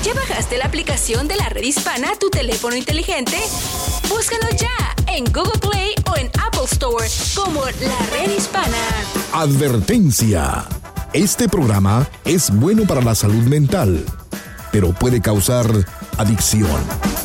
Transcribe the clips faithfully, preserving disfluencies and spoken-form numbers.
¿Ya bajaste la aplicación de la Red Hispana a tu teléfono inteligente? Búscanos ya en Google Play o en Apple Store como La Red Hispana. Advertencia. Este programa es bueno para la salud mental, pero puede causar adicción.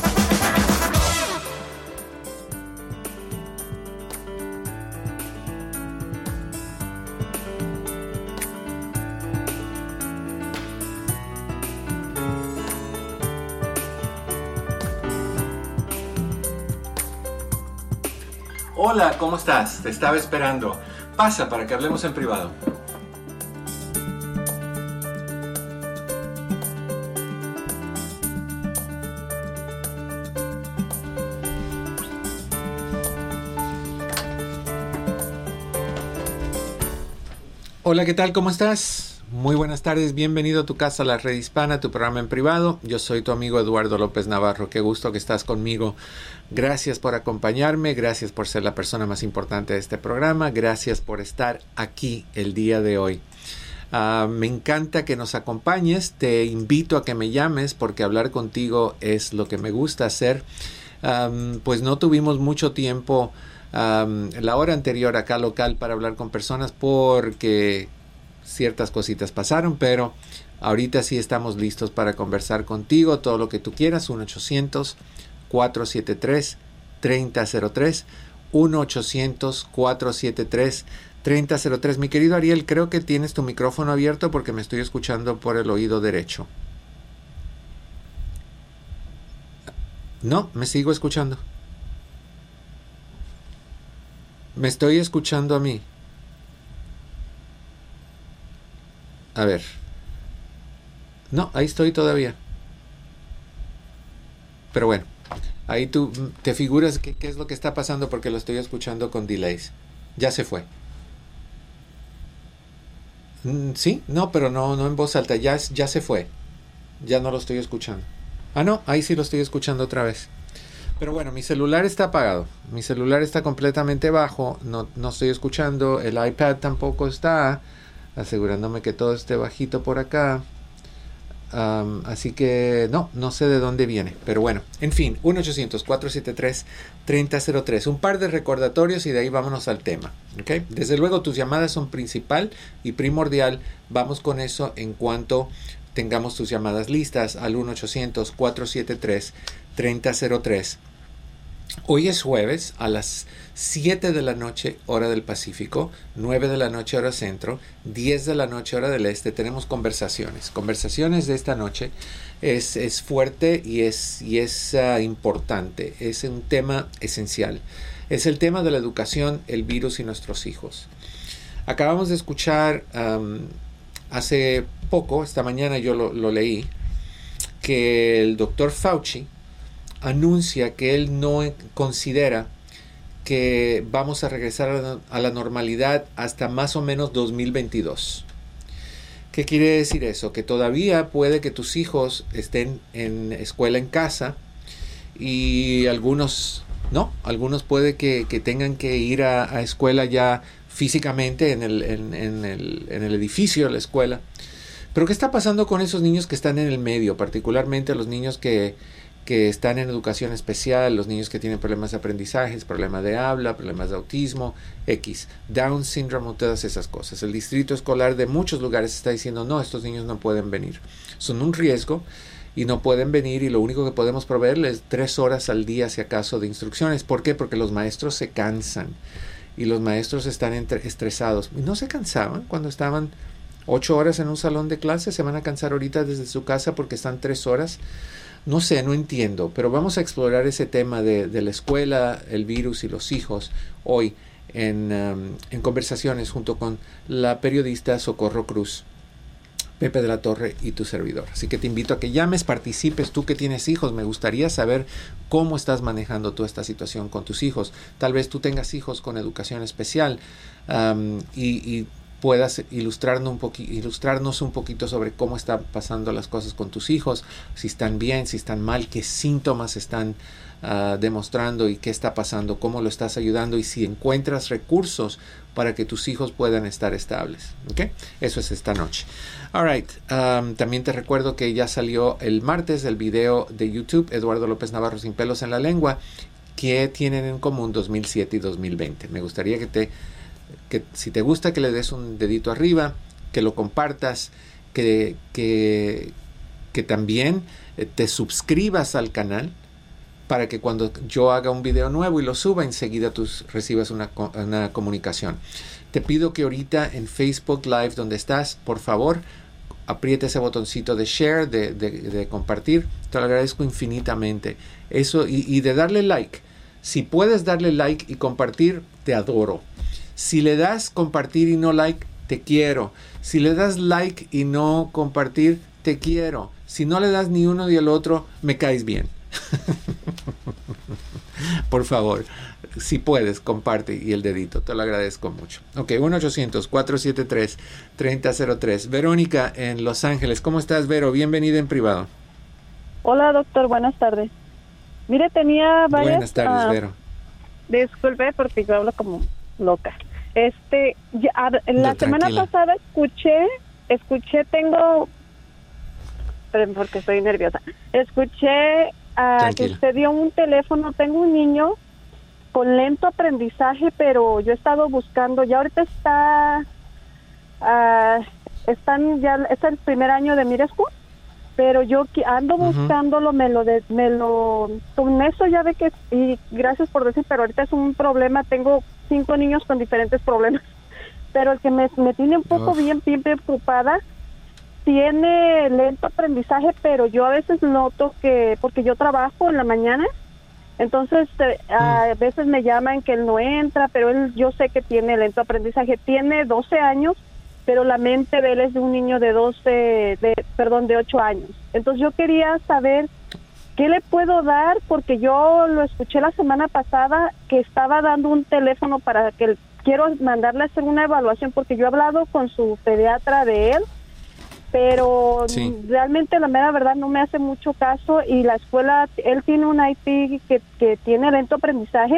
Hola, ¿cómo estás? Te estaba esperando. Pasa para que hablemos en privado. Hola, ¿qué tal? ¿Cómo estás? Muy buenas tardes, bienvenido a tu casa, La Red Hispana, tu programa en privado. Yo soy tu amigo Eduardo López Navarro, qué gusto que estás conmigo. Gracias por acompañarme, gracias por ser la persona más importante de este programa, gracias por estar aquí el día de hoy. Uh, me encanta que nos acompañes, te invito a que me llames porque hablar contigo es lo que me gusta hacer. Um, pues no tuvimos mucho tiempo um, la hora anterior acá local para hablar con personas porque ciertas cositas pasaron, pero ahorita sí estamos listos para conversar contigo, todo lo que tú quieras. Uno ochocientos, cuatro siete tres, tres cero cero tres, uno ochocientos, cuatro siete tres, tres cero cero tres. Mi querido Ariel, creo que tienes tu micrófono abierto porque me estoy escuchando por el oído derecho. No, me sigo escuchando. Me estoy escuchando a mí. A ver. No, ahí estoy todavía. Pero bueno, ahí tú te figuras qué, qué es lo que está pasando porque lo estoy escuchando con delays. Ya se fue. Mm, sí, no, pero no, no en voz alta. Ya, ya se fue. Ya no lo estoy escuchando. Ah, no, ahí sí lo estoy escuchando otra vez. Pero bueno, mi celular está apagado. Mi celular está completamente bajo. No, no estoy escuchando. El iPad tampoco está. Asegurándome que todo esté bajito por acá. Um, así que no, no sé de dónde viene. Pero bueno, en fin, uno ochocientos, cuatro siete tres, tres cero cero tres. Un par de recordatorios y de ahí vámonos al tema. ¿Okay? Desde luego tus llamadas son principal y primordial. Vamos con eso en cuanto tengamos tus llamadas listas al uno ochocientos, cuatro siete tres, tres cero cero tres. Hoy es jueves a las siete de la noche, hora del Pacífico, nueve de la noche, hora centro, diez de la noche, hora del este. Tenemos conversaciones. Conversaciones de esta noche es, es fuerte y es, y es uh, importante. Es un tema esencial. Es el tema de la educación, el virus y nuestros hijos. Acabamos de escuchar um, hace poco, esta mañana yo lo, lo leí, que el doctor Fauci anuncia que él no considera que vamos a regresar a la, a la normalidad hasta más o menos dos mil veintidós. ¿Qué quiere decir eso? Que todavía puede que tus hijos estén en escuela en casa y algunos no, algunos puede que, que tengan que ir a, a escuela ya físicamente en el, en, en, el, en el edificio de la escuela. Pero ¿qué está pasando con esos niños que están en el medio? Particularmente los niños que que están en educación especial, los niños que tienen problemas de aprendizaje, problemas de habla, problemas de autismo, X, Down syndrome, todas esas cosas. El distrito escolar de muchos lugares está diciendo, no, estos niños no pueden venir. Son un riesgo y no pueden venir y lo único que podemos proveerles es tres horas al día, si acaso, de instrucciones. ¿Por qué? Porque los maestros se cansan y los maestros están entre, estresados. ¿Y no se cansaban cuando estaban ocho horas en un salón de clase? ¿Se van a cansar ahorita desde su casa porque están tres horas? No sé, no entiendo, pero vamos a explorar ese tema de, de la escuela, el virus y los hijos hoy en, um, en conversaciones junto con la periodista Socorro Cruz, Pepe de la Torre y tu servidor. Así que te invito a que llames, participes, tú que tienes hijos. Me gustaría saber cómo estás manejando tú esta situación con tus hijos. Tal vez tú tengas hijos con educación especial um, y, y puedas ilustrarnos un, poqui- ilustrarnos un poquito sobre cómo están pasando las cosas con tus hijos, si están bien, si están mal, qué síntomas están uh, demostrando y qué está pasando, cómo lo estás ayudando y si encuentras recursos para que tus hijos puedan estar estables. ¿Okay? Eso es esta noche. All right. Um, también te recuerdo que ya salió el martes el video de YouTube, Eduardo López Navarro sin pelos en la lengua, que tienen en común dos mil siete y dos mil veinte. Me gustaría que te que si te gusta que le des un dedito arriba, que lo compartas, que, que, que también te suscribas al canal para que cuando yo haga un video nuevo y lo suba, enseguida tú recibas una, una comunicación. Te pido que ahorita en Facebook Live, donde estás, por favor, apriete ese botoncito de share, de, de, de compartir. Te lo agradezco infinitamente. Eso y, y de darle like. Si puedes darle like y compartir, te adoro. Si le das compartir y no like, te quiero. Si le das like y no compartir, te quiero. Si no le das ni uno ni el otro, me caes bien. Por favor, si puedes, comparte y el dedito. Te lo agradezco mucho. Ok, uno ochocientos, cuatrocientos setenta y tres, treinta cero tres. Verónica en Los Ángeles. ¿Cómo estás, Vero? Bienvenida en privado. Hola, doctor. Buenas tardes. Mire, tenía varias... Buenas tardes, uh, Vero. Disculpe porque yo hablo como loca. Este, ya, la No, semana tranquila. pasada escuché, escuché, tengo, pero porque estoy nerviosa, escuché uh, que usted dio un teléfono, tengo un niño con lento aprendizaje, pero yo he estado buscando, ya ahorita está, uh, están ya, es el primer año de Mire School, pero yo ando buscándolo, uh-huh. me lo, de, me lo, con eso ya ve que, y gracias por decir, pero ahorita es un problema, tengo cinco niños con diferentes problemas, pero el que me, me tiene un poco bien, bien preocupada, tiene lento aprendizaje, pero yo a veces noto que, porque yo trabajo en la mañana, entonces eh, mm. a veces me llaman que él no entra, pero él, yo sé que tiene lento aprendizaje, tiene doce años, pero la mente de él es de un niño de doce, de, perdón, de ocho años. Entonces yo quería saber qué le puedo dar, porque yo lo escuché la semana pasada que estaba dando un teléfono para que quiero mandarle a hacer una evaluación, porque yo he hablado con su pediatra de él, pero sí. realmente la mera verdad no me hace mucho caso, y la escuela, él tiene un I P que, que tiene lento aprendizaje,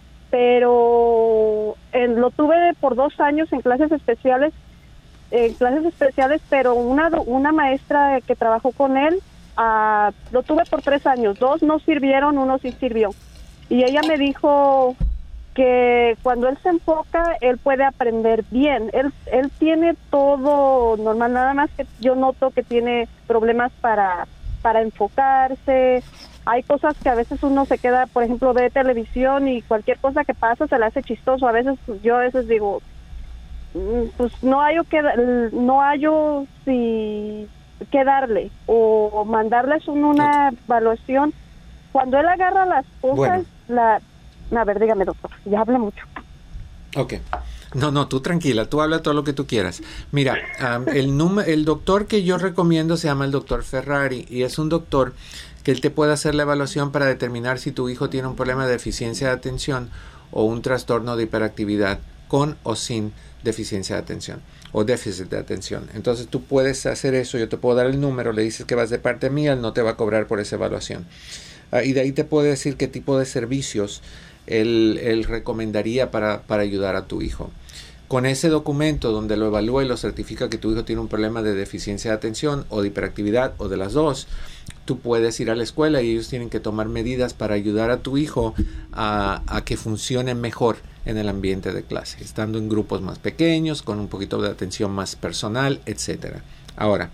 pero él, lo tuve por dos años en clases especiales, en clases especiales, pero una una maestra que trabajó con él, uh, lo tuve por tres años, dos no sirvieron, uno sí sirvió, y ella me dijo que cuando él se enfoca, él puede aprender bien, él él tiene todo normal, nada más que yo noto que tiene problemas para, para enfocarse, hay cosas que a veces uno se queda, por ejemplo, ve televisión y cualquier cosa que pasa se le hace chistoso, a veces yo a veces digo, pues no hay que no hay si que darle o mandarles un, una okay. evaluación cuando él agarra las cosas. Bueno. la a ver, dígame, doctor, ya habla mucho. Ok, no, no, tú tranquila, tú habla todo lo que tú quieras. Mira, um, el num- el doctor que yo recomiendo se llama el doctor Ferrari, y es un doctor que él te puede hacer la evaluación para determinar si tu hijo tiene un problema de deficiencia de atención o un trastorno de hiperactividad con o sin deficiencia de atención o déficit de atención. Entonces tú puedes hacer eso, yo te puedo dar el número, le dices que vas de parte mía, él no te va a cobrar por esa evaluación. Uh, y de ahí te puede decir qué tipo de servicios él, él recomendaría para, para ayudar a tu hijo. Con ese documento donde lo evalúa y lo certifica que tu hijo tiene un problema de deficiencia de atención o de hiperactividad o de las dos, tú puedes ir a la escuela y ellos tienen que tomar medidas para ayudar a tu hijo a, a que funcione mejor en el ambiente de clase, estando en grupos más pequeños, con un poquito de atención más personal, etcétera. Ahora,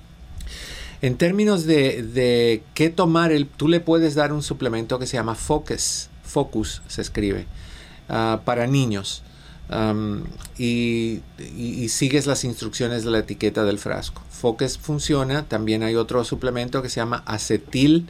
en términos de, de qué tomar, el, tú le puedes dar un suplemento que se llama Focus, Focus se escribe, uh, para niños. Um, y, y, y sigues las instrucciones de la etiqueta del frasco. Focus funciona. También hay otro suplemento que se llama acetil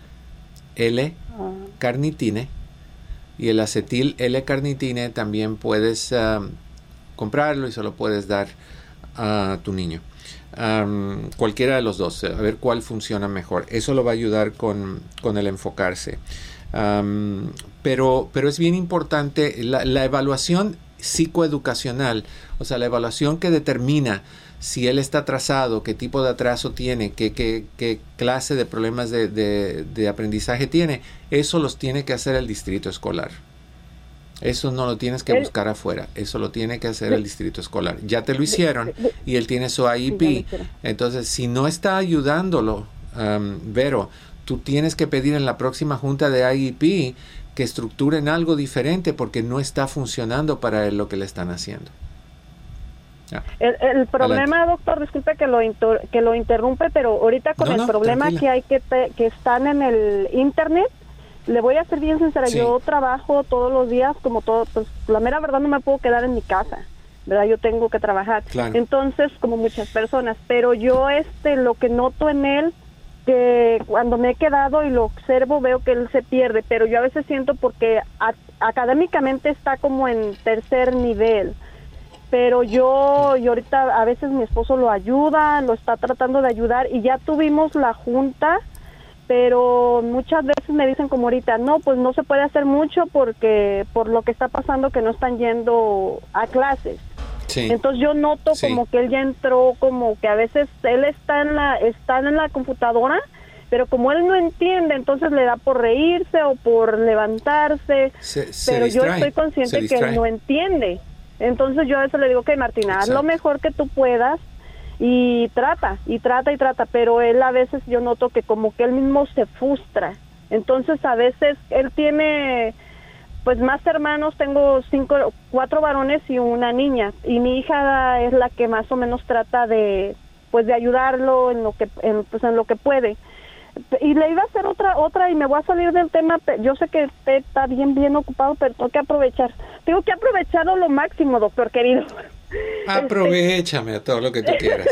L-carnitine, y el acetil L-carnitine también puedes um, comprarlo y se lo puedes dar a tu niño. Um, cualquiera de los dos, a ver cuál funciona mejor. Eso lo va a ayudar con, con el enfocarse. Um, pero, pero es bien importante la, la evaluación. psicoeducacional, o sea, la evaluación que determina si él está atrasado, qué tipo de atraso tiene, qué, qué, qué clase de problemas de, de, de aprendizaje tiene, eso los tiene que hacer el distrito escolar. Eso no lo tienes que él, buscar afuera, eso lo tiene que hacer el distrito escolar. Ya te lo hicieron y él tiene su I E P. Entonces, si no está ayudándolo, um, Vero, tú tienes que pedir en la próxima junta de I E P que estructuren algo diferente porque no está funcionando para él lo que le están haciendo. Ah. El, el problema, adelante. Doctor, disculpe que lo inter, que lo interrumpe, pero ahorita con no, el no, problema tranquila. que hay que, te, que están en el internet, le voy a ser bien sincera, sí. Yo trabajo todos los días, como todo, pues la mera verdad no me puedo quedar en mi casa, ¿verdad? Yo tengo que trabajar. Claro. Entonces, como muchas personas, pero yo este lo que noto en él, que cuando me he quedado y lo observo, veo que él se pierde, pero yo a veces siento porque a, académicamente está como en tercer nivel, pero yo, y ahorita a veces mi esposo lo ayuda, lo está tratando de ayudar, y ya tuvimos la junta, pero muchas veces me dicen como ahorita, no, pues no se puede hacer mucho porque por lo que está pasando que no están yendo a clases. Sí. Entonces yo noto sí. como que él ya entró, como que a veces él está en la está en la computadora, pero como él no entiende, entonces le da por reírse o por levantarse, se, se pero distrae, yo estoy consciente que él no entiende. Entonces yo a veces le digo, ok, Martina, Exacto. haz lo mejor que tú puedas y trata, y trata, y trata, pero él a veces yo noto que como que él mismo se frustra. Entonces a veces él tiene pues más hermanos, tengo cinco, cuatro varones y una niña, y mi hija es la que más o menos trata de pues de ayudarlo en lo que en, pues en lo que puede. Y le iba a hacer otra otra y me voy a salir del tema. Yo sé que usted está bien bien ocupado, pero tengo que aprovechar. Tengo que aprovecharlo lo máximo, doctor querido. Aprovechame este... a todo lo que tú quieras.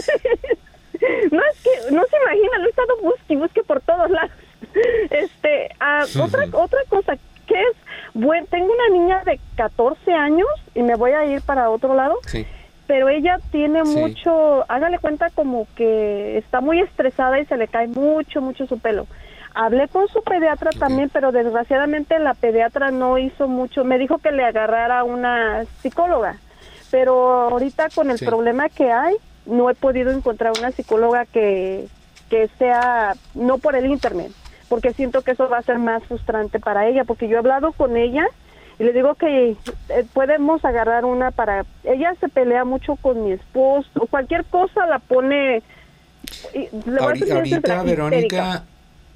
No, es que no se imagina, lo he estado busque busque por todos lados. Este, uh, otra otra cosa que es, bueno, tengo una niña de catorce años y me voy a ir para otro lado. Sí. Pero ella tiene sí. mucho, hágale cuenta como que está muy estresada y se le cae mucho, mucho su pelo. Hablé con su pediatra okay. también, pero desgraciadamente la pediatra no hizo mucho, me dijo que le agarrara una psicóloga, pero ahorita con el sí. problema que hay, no he podido encontrar una psicóloga que, que sea, no por el internet, porque siento que eso va a ser más frustrante para ella, porque yo he hablado con ella y le digo que eh, podemos agarrar una para... Ella se pelea mucho con mi esposo, o cualquier cosa la pone... Y le ahorita, ahorita Verónica,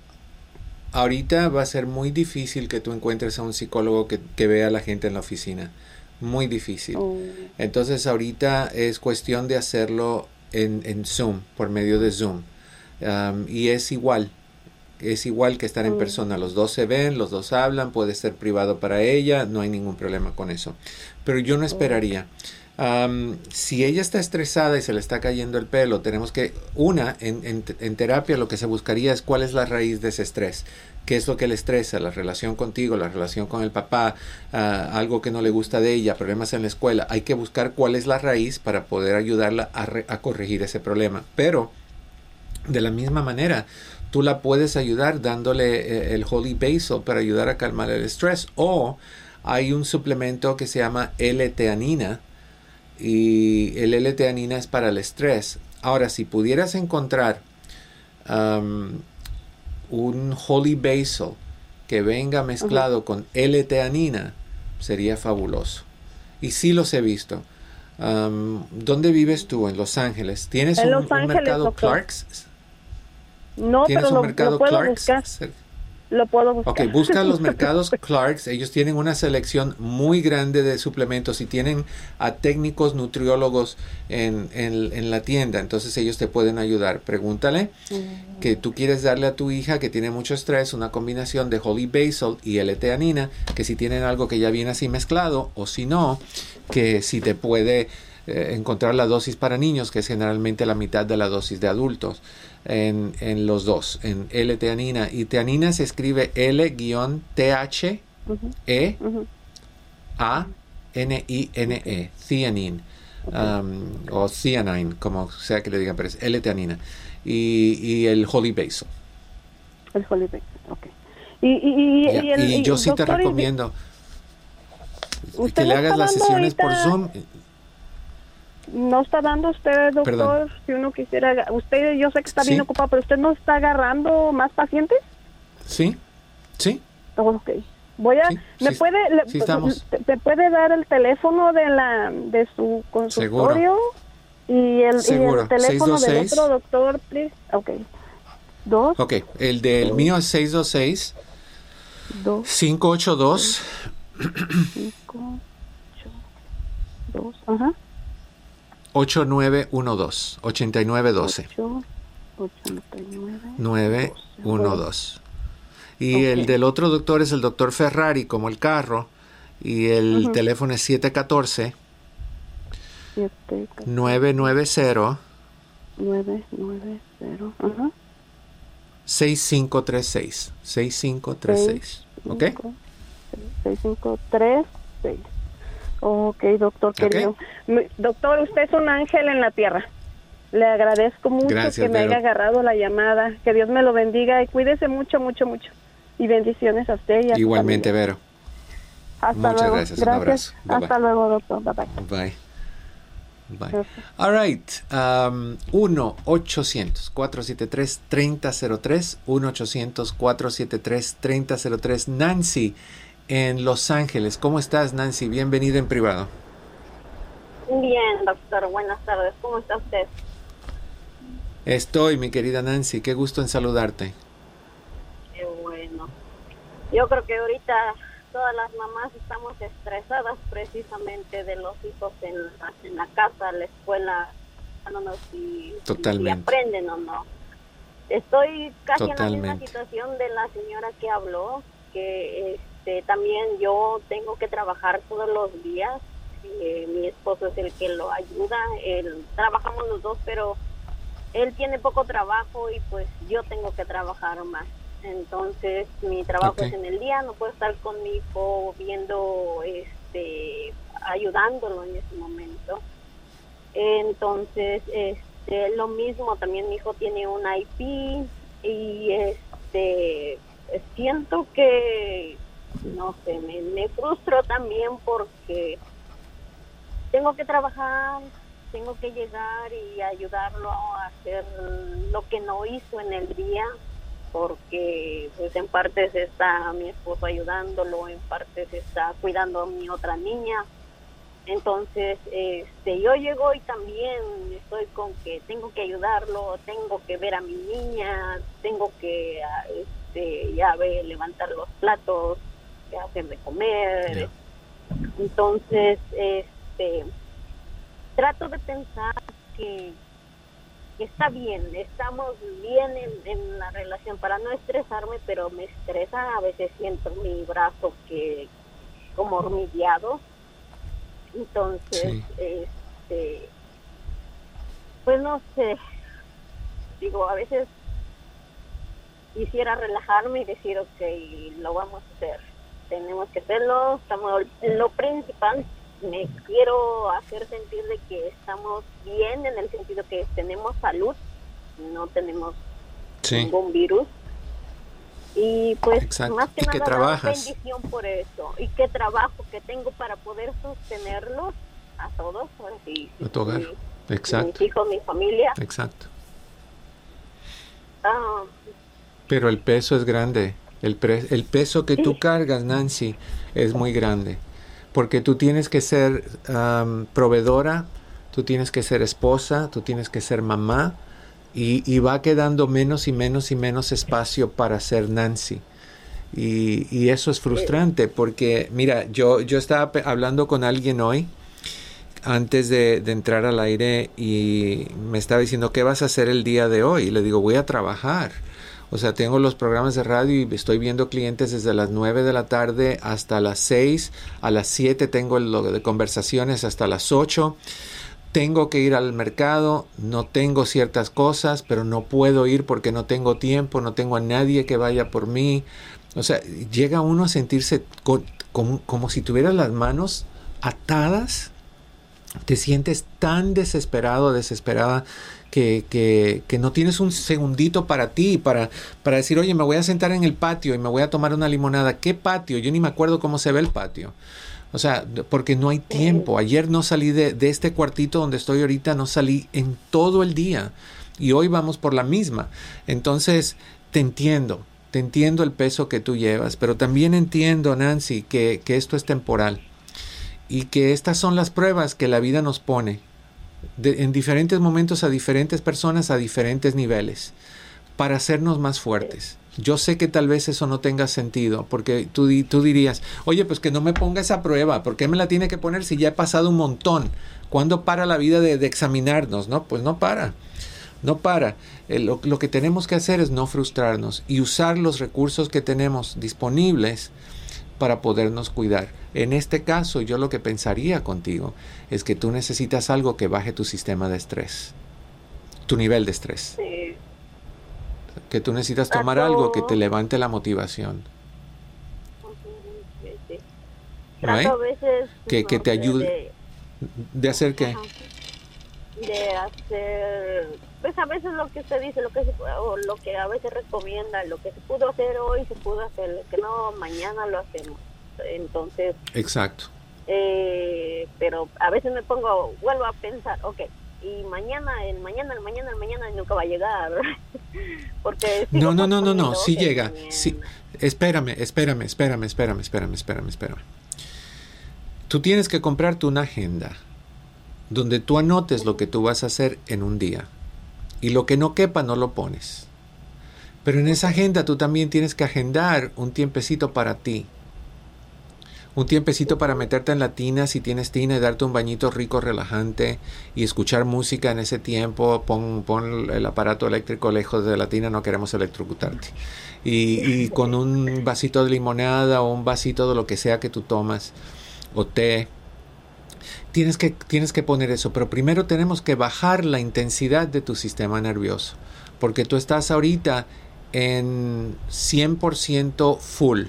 ahorita va a ser muy difícil que tú encuentres a un psicólogo que, que vea a la gente en la oficina. Muy difícil. Oh. Entonces ahorita es cuestión de hacerlo en, en Zoom, por medio de Zoom. Um, y es igual. Es igual que estar en persona, los dos se ven, los dos hablan, puede ser privado para ella, no hay ningún problema con eso. Pero yo no esperaría. Um, si ella está estresada y se le está cayendo el pelo, tenemos que, una, en, en, en terapia lo que se buscaría es cuál es la raíz de ese estrés. ¿Qué es lo que le estresa? La relación contigo, la relación con el papá, uh, algo que no le gusta de ella, problemas en la escuela. Hay que buscar cuál es la raíz para poder ayudarla a, re, a corregir ese problema. Pero, de la misma manera, tú la puedes ayudar dándole eh, el Holy Basil para ayudar a calmar el estrés. O hay un suplemento que se llama L-teanina. Y el L-teanina es para el estrés. Ahora, si pudieras encontrar um, un Holy Basil que venga mezclado uh-huh. con L-teanina, sería fabuloso. Y sí los he visto. Um, ¿Dónde vives tú? En Los Ángeles. ¿Tienes un, Los Ángeles, un mercado doctor. Clarks? No, pero lo, lo puedo Clarks? buscar. Lo puedo buscar. Ok, busca los mercados Clarks. Ellos tienen una selección muy grande de suplementos y tienen a técnicos nutriólogos en, en, en la tienda. Entonces ellos te pueden ayudar. Pregúntale mm. que tú quieres darle a tu hija que tiene mucho estrés una combinación de Holy Basil y L-teanina, que si tienen algo que ya viene así mezclado, o si no, que si te puede eh, encontrar la dosis para niños, que es generalmente la mitad de la dosis de adultos. En, en los dos, en L-teanina. Y teanina se escribe L-T H E A N I N E, theanine, um, o theanine, como sea que le digan, pero es L-teanina. Y, y el Holy Basil. El Holy Basil, ok. Y, y, y, yeah. y, el, y yo y, sí te recomiendo... que le hagas las sesiones por Zoom. No está dando usted, doctor, Perdón. si uno quisiera, usted yo sé que está Sí. bien ocupado, pero usted no está agarrando más pacientes. Sí, sí. Ok. Voy a, Sí, ¿me sí, puede, le- sí estamos. te, te puede dar el teléfono de la, de su consultorio? Y el, y Seguro. el teléfono del seis dos seis. otro doctor, please. Ok. Dos, Ok, el del mío es seis dos seis, dos, cinco ocho dos, cinco, ocho, dos, ajá. ocho nueve uno dos, ocho nueve uno dos, Ocho, ochenta y nueve, nueve uno dos. Y Ok. el del otro doctor es el doctor Ferrari, como el carro, y el Ujú. teléfono es siete uno cuatro, siete, nueve nueve cero, nueve, nueve, cero, ajá. seis cinco tres seis. seis cinco tres seis. ¿Ok? Cinco, seis, cinco, tres, seis. Ok, doctor querido. Mi- Doctor, usted es un ángel en la tierra. Le agradezco mucho Gracias, que me Vero. haya agarrado la llamada. Que Dios me lo bendiga y cuídese mucho, mucho, mucho. Y bendiciones a usted y a su Igualmente, familia. Vero. Hasta Muchas luego. gracias, un abrazo. Bye, Hasta bye. luego, doctor. Bye bye. Bye. Bye. Gracias. All right. Um, uno ochocientos cuatro siete tres tres cero cero tres. uno ochocientos cuatro siete tres tres cero cero tres. Nancy, en Los Ángeles. ¿Cómo estás, Nancy? Bienvenida en privado. Bien, doctor. Buenas tardes. ¿Cómo está usted? Estoy, mi querida Nancy. Qué gusto en saludarte. Qué bueno. Yo creo que ahorita todas las mamás estamos estresadas precisamente de los hijos en, en la casa, la escuela, no no si, Totalmente. si aprenden o no. Estoy casi en la Totalmente. misma situación de la señora que habló, que este, también yo tengo que trabajar todos los días. Eh, mi esposo es el que lo ayuda, él, trabajamos los dos, pero él tiene poco trabajo y pues yo tengo que trabajar más. Entonces mi trabajo Ok. es en el día, no puedo estar con mi hijo viendo, este, ayudándolo en ese momento. Entonces, este, lo mismo, también mi hijo tiene un I P y este, siento que, no sé, me, me frustro también porque tengo que trabajar, tengo que llegar y ayudarlo a hacer lo que no hizo en el día, porque pues en partes está mi esposo ayudándolo, en partes está cuidando a mi otra niña. Entonces, este, yo llego y también estoy con que tengo que ayudarlo, tengo que ver a mi niña, tengo que, este, ya ve, levantar los platos, que hacer de comer. Yeah. Entonces, este, trato de pensar que, que está bien, estamos bien en, en la relación para no estresarme, pero me estresa, a veces siento mi brazo que como hormigueado. Entonces, Sí. este, pues no sé, digo, a veces quisiera relajarme y decir, ok, lo vamos a hacer, tenemos que hacerlo, estamos, lo principal, me quiero hacer sentir de que estamos bien en el sentido que tenemos salud, no tenemos Sí. ningún virus. Y pues Exacto. más que Y que nada trabajas. dar bendición por eso y qué trabajo que tengo para poder sostenerlos a todos, ahora sí, A tu hogar. mi- Exacto. mis hijos, mi familia. Exacto. Ah, Pero el peso es grande. El, pre- el peso que tú cargas, Nancy, es muy grande. Porque tú tienes que ser am, proveedora, tú tienes que ser esposa, tú tienes que ser mamá, y, y va quedando menos y menos y menos espacio para ser Nancy. Y, y eso es frustrante porque, mira, yo, yo estaba pe- hablando con alguien hoy, antes de, de entrar al aire, y me estaba diciendo, ¿qué vas a hacer el día de hoy? Y le digo, voy a trabajar. O sea, tengo los programas de radio y estoy viendo clientes desde las nueve de la tarde hasta las seis. A las siete tengo lo de conversaciones hasta las ocho. Tengo que ir al mercado, no tengo ciertas cosas, pero no puedo ir porque no tengo tiempo, no tengo a nadie que vaya por mí. O sea, llega uno a sentirse con, como, como si tuviera las manos atadas. Te sientes tan desesperado, desesperada, que, que, que no tienes un segundito para ti, para, para decir, oye, me voy a sentar en el patio y me voy a tomar una limonada. ¿Qué patio? Yo ni me acuerdo cómo se ve el patio. O sea, porque no hay tiempo. Ayer no salí de, de este cuartito donde estoy ahorita, no salí en todo el día. Y hoy vamos por la misma. Entonces, te entiendo. Te entiendo el peso que tú llevas, pero también entiendo, Nancy, que, que esto es temporal y que estas son las pruebas que la vida nos pone de, en diferentes momentos a diferentes personas a diferentes niveles para hacernos más fuertes. Yo sé que tal vez eso no tenga sentido, porque tú, tú dirías, oye, pues que no me ponga esa prueba, ¿por qué me la tiene que poner si ya he pasado un montón? ¿Cuándo para la vida de, de examinarnos? No, pues no para. No para. Eh, lo, lo que tenemos que hacer es no frustrarnos y usar los recursos que tenemos disponibles para podernos cuidar. En este caso, yo lo que pensaría contigo es que tú necesitas algo que baje tu sistema de estrés, tu nivel de estrés. Sí. Que tú necesitas tomar Trato... algo que te levante la motivación. Sí, sí. ¿Right? Trato a veces... Que, no que te sé, ayude. De, ¿De hacer qué? Ajá. De hacer, pues a veces lo que usted dice, lo que se, o lo que a veces recomienda, lo que se pudo hacer hoy se pudo hacer, lo que no, mañana lo hacemos. Entonces, exacto. Eh, pero a veces me pongo, vuelvo a pensar, ok, y mañana, el mañana, el mañana, el mañana nunca va a llegar. Porque no, no, no, no, no, sí llega. Sí. Espérame, espérame, espérame, espérame, espérame, espérame, espérame. Tú tienes que comprarte una agenda donde tú anotes lo que tú vas a hacer en un día. Y lo que no quepa no lo pones. Pero en esa agenda tú también tienes que agendar un tiempecito para ti. Un tiempecito para meterte en la tina, si tienes tina, y darte un bañito rico, relajante, y escuchar música en ese tiempo. Pon, pon el aparato eléctrico lejos de la tina, no queremos electrocutarte. Y, y con un vasito de limonada o un vasito de lo que sea que tú tomas, o té. Tienes que, tienes que poner eso, pero primero tenemos que bajar la intensidad de tu sistema nervioso, porque tú estás ahorita en cien por ciento full.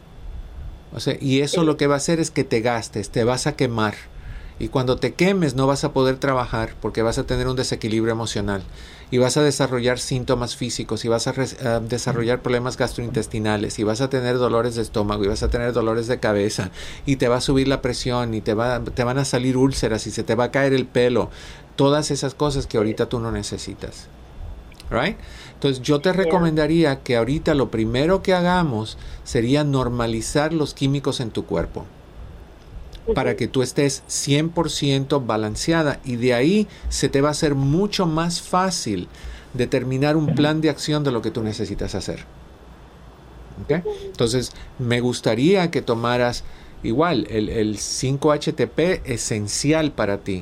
O sea, y eso lo que va a hacer es que te gastes, te vas a quemar. Y cuando te quemes no vas a poder trabajar porque vas a tener un desequilibrio emocional. Y vas a desarrollar síntomas físicos, y vas a res, uh, desarrollar problemas gastrointestinales, y vas a tener dolores de estómago, y vas a tener dolores de cabeza, y te va a subir la presión, y te, va, te van a salir úlceras, y se te va a caer el pelo. Todas esas cosas que ahorita tú no necesitas. Right? Entonces yo te recomendaría que ahorita lo primero que hagamos sería normalizar los químicos en tu cuerpo, para que tú estés cien por ciento balanceada, y de ahí se te va a hacer mucho más fácil determinar un plan de acción de lo que tú necesitas hacer. ¿Okay? Entonces me gustaría que tomaras igual el, el cinco H T P esencial para ti,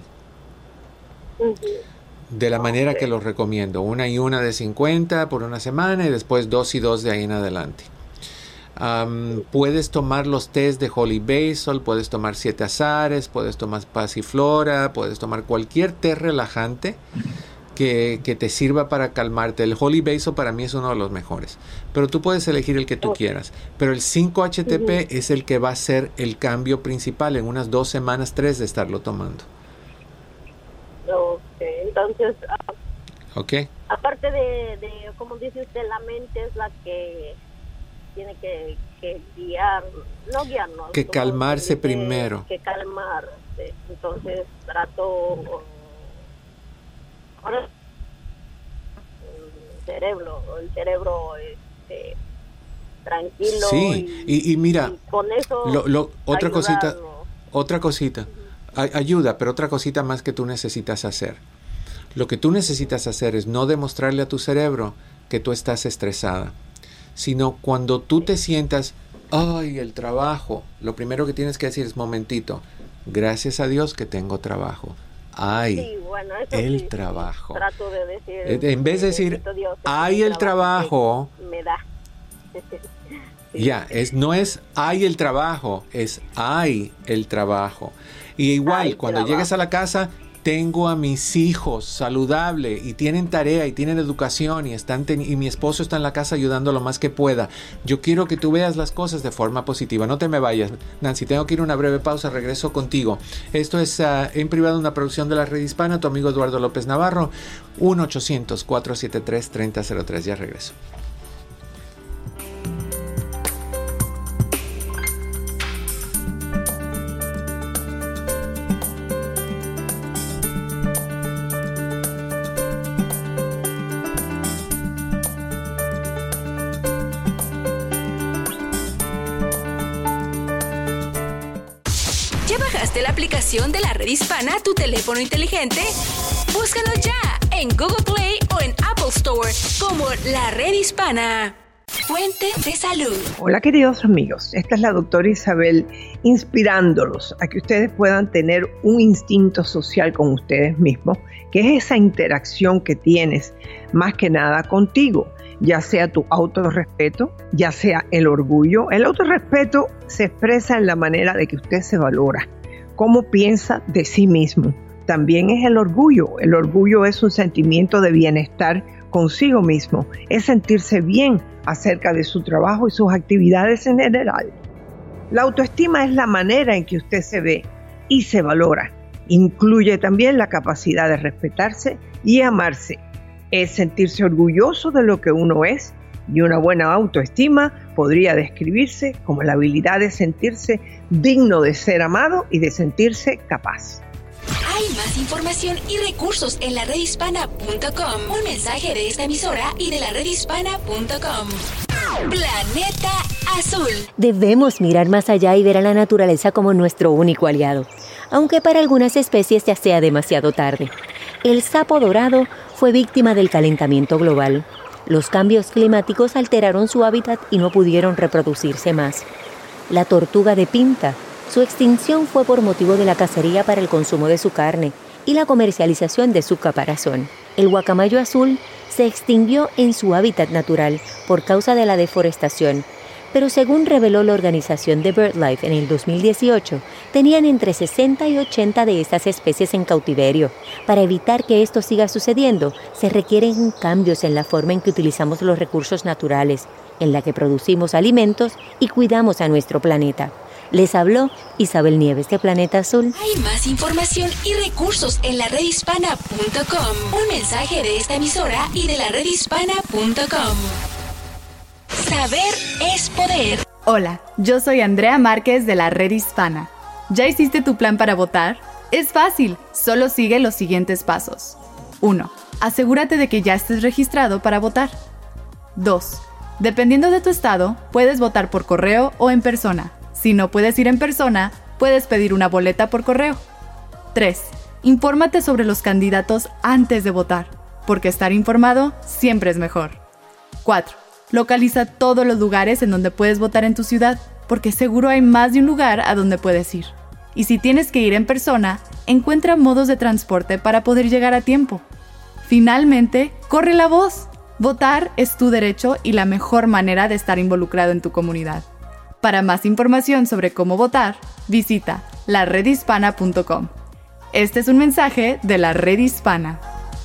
de la manera que lo recomiendo, una y una de cincuenta por una semana, y después dos y dos de ahí en adelante. Um, puedes tomar los tés de Holy Basil, puedes tomar siete azares, puedes tomar pasiflora, puedes tomar cualquier té relajante que, que te sirva para calmarte. El Holy Basil para mí es uno de los mejores, pero tú puedes elegir el que tú quieras. Pero el cinco H T P uh-huh. es el que va a ser el cambio principal en unas dos semanas, tres de estarlo tomando. Ok, entonces, uh, okay. aparte de, de, como dice usted, la mente es la que tiene que, que guiar, no guiarnos. Que calmarse que, primero. Que calmarse. Entonces trato, ahora el cerebro, el cerebro este, tranquilo. Sí, y, y, y mira, y con eso lo, lo, otra ayudarlo. cosita, otra cosita, uh-huh. ayuda, pero otra cosita más que tú necesitas hacer. Lo que tú necesitas hacer es no demostrarle a tu cerebro que tú estás estresada, sino cuando tú te sientas, ay, el trabajo, lo primero que tienes que decir es, momentito, gracias a Dios que tengo trabajo. Ay, sí, bueno, eso el sí, trabajo. Trato de decir, en vez de decir, Dios, ay, el trabajo, me da. sí. Ya, es, no es ay el trabajo, es ay el trabajo. Y igual, ay, cuando trabajo. Llegues a la casa, tengo a mis hijos saludables y tienen tarea y tienen educación y, están ten- y mi esposo está en la casa ayudando lo más que pueda. Yo quiero que tú veas las cosas de forma positiva. No te me vayas, Nancy. Tengo que ir a una breve pausa. Regreso contigo. Esto es uh, En Privado, una producción de la Red Hispana. Tu amigo Eduardo López Navarro. uno ochocientos, cuatro siete tres, tres cero cero tres. Ya regreso. ¿Ya bajaste la aplicación de la Red Hispana a tu teléfono inteligente? Búscanos ya en Google Play o en Apple Store como la Red Hispana. Fuente de salud. Hola queridos amigos, esta es la doctora Isabel inspirándolos a que ustedes puedan tener un instinto social con ustedes mismos, que es esa interacción que tienes más que nada contigo, ya sea tu autorrespeto, ya sea el orgullo. El autorrespeto se expresa en la manera de que usted se valora, cómo piensa de sí mismo. También es el orgullo. El orgullo es un sentimiento de bienestar consigo mismo, es sentirse bien acerca de su trabajo y sus actividades en general. La autoestima es la manera en que usted se ve y se valora. Incluye también la capacidad de respetarse y amarse. Es sentirse orgulloso de lo que uno es, y una buena autoestima podría describirse como la habilidad de sentirse digno de ser amado y de sentirse capaz. Hay más información y recursos en la red hispana punto com. Un mensaje de esta emisora y de la red hispana punto com. Planeta Azul. Debemos mirar más allá y ver a la naturaleza como nuestro único aliado, aunque para algunas especies ya sea demasiado tarde. El sapo dorado fue víctima del calentamiento global. Los cambios climáticos alteraron su hábitat y no pudieron reproducirse más. La tortuga de Pinta, su extinción fue por motivo de la cacería para el consumo de su carne y la comercialización de su caparazón. El guacamayo azul se extinguió en su hábitat natural por causa de la deforestación, pero según reveló la organización de BirdLife en el dos mil dieciocho, tenían entre sesenta y ochenta de estas especies en cautiverio. Para evitar que esto siga sucediendo, se requieren cambios en la forma en que utilizamos los recursos naturales, en la que producimos alimentos y cuidamos a nuestro planeta. Les habló Isabel Nieves de Planeta Azul. Hay más información y recursos en la red hispana punto com. Un mensaje de esta emisora y de la red hispana punto com. Saber es poder. Hola, yo soy Andrea Márquez de la Red Hispana. ¿Ya hiciste tu plan para votar? Es fácil, solo sigue los siguientes pasos. uno. Asegúrate de que ya estés registrado para votar. dos. Dependiendo de tu estado, puedes votar por correo o en persona. Si no puedes ir en persona, puedes pedir una boleta por correo. tres. Infórmate sobre los candidatos antes de votar, porque estar informado siempre es mejor. cuatro. Localiza todos los lugares en donde puedes votar en tu ciudad, porque seguro hay más de un lugar a donde puedes ir. Y si tienes que ir en persona, encuentra modos de transporte para poder llegar a tiempo. Finalmente, corre la voz. Votar es tu derecho y la mejor manera de estar involucrado en tu comunidad. Para más información sobre cómo votar, visita la red hispana punto com. Este es un mensaje de la Red Hispana.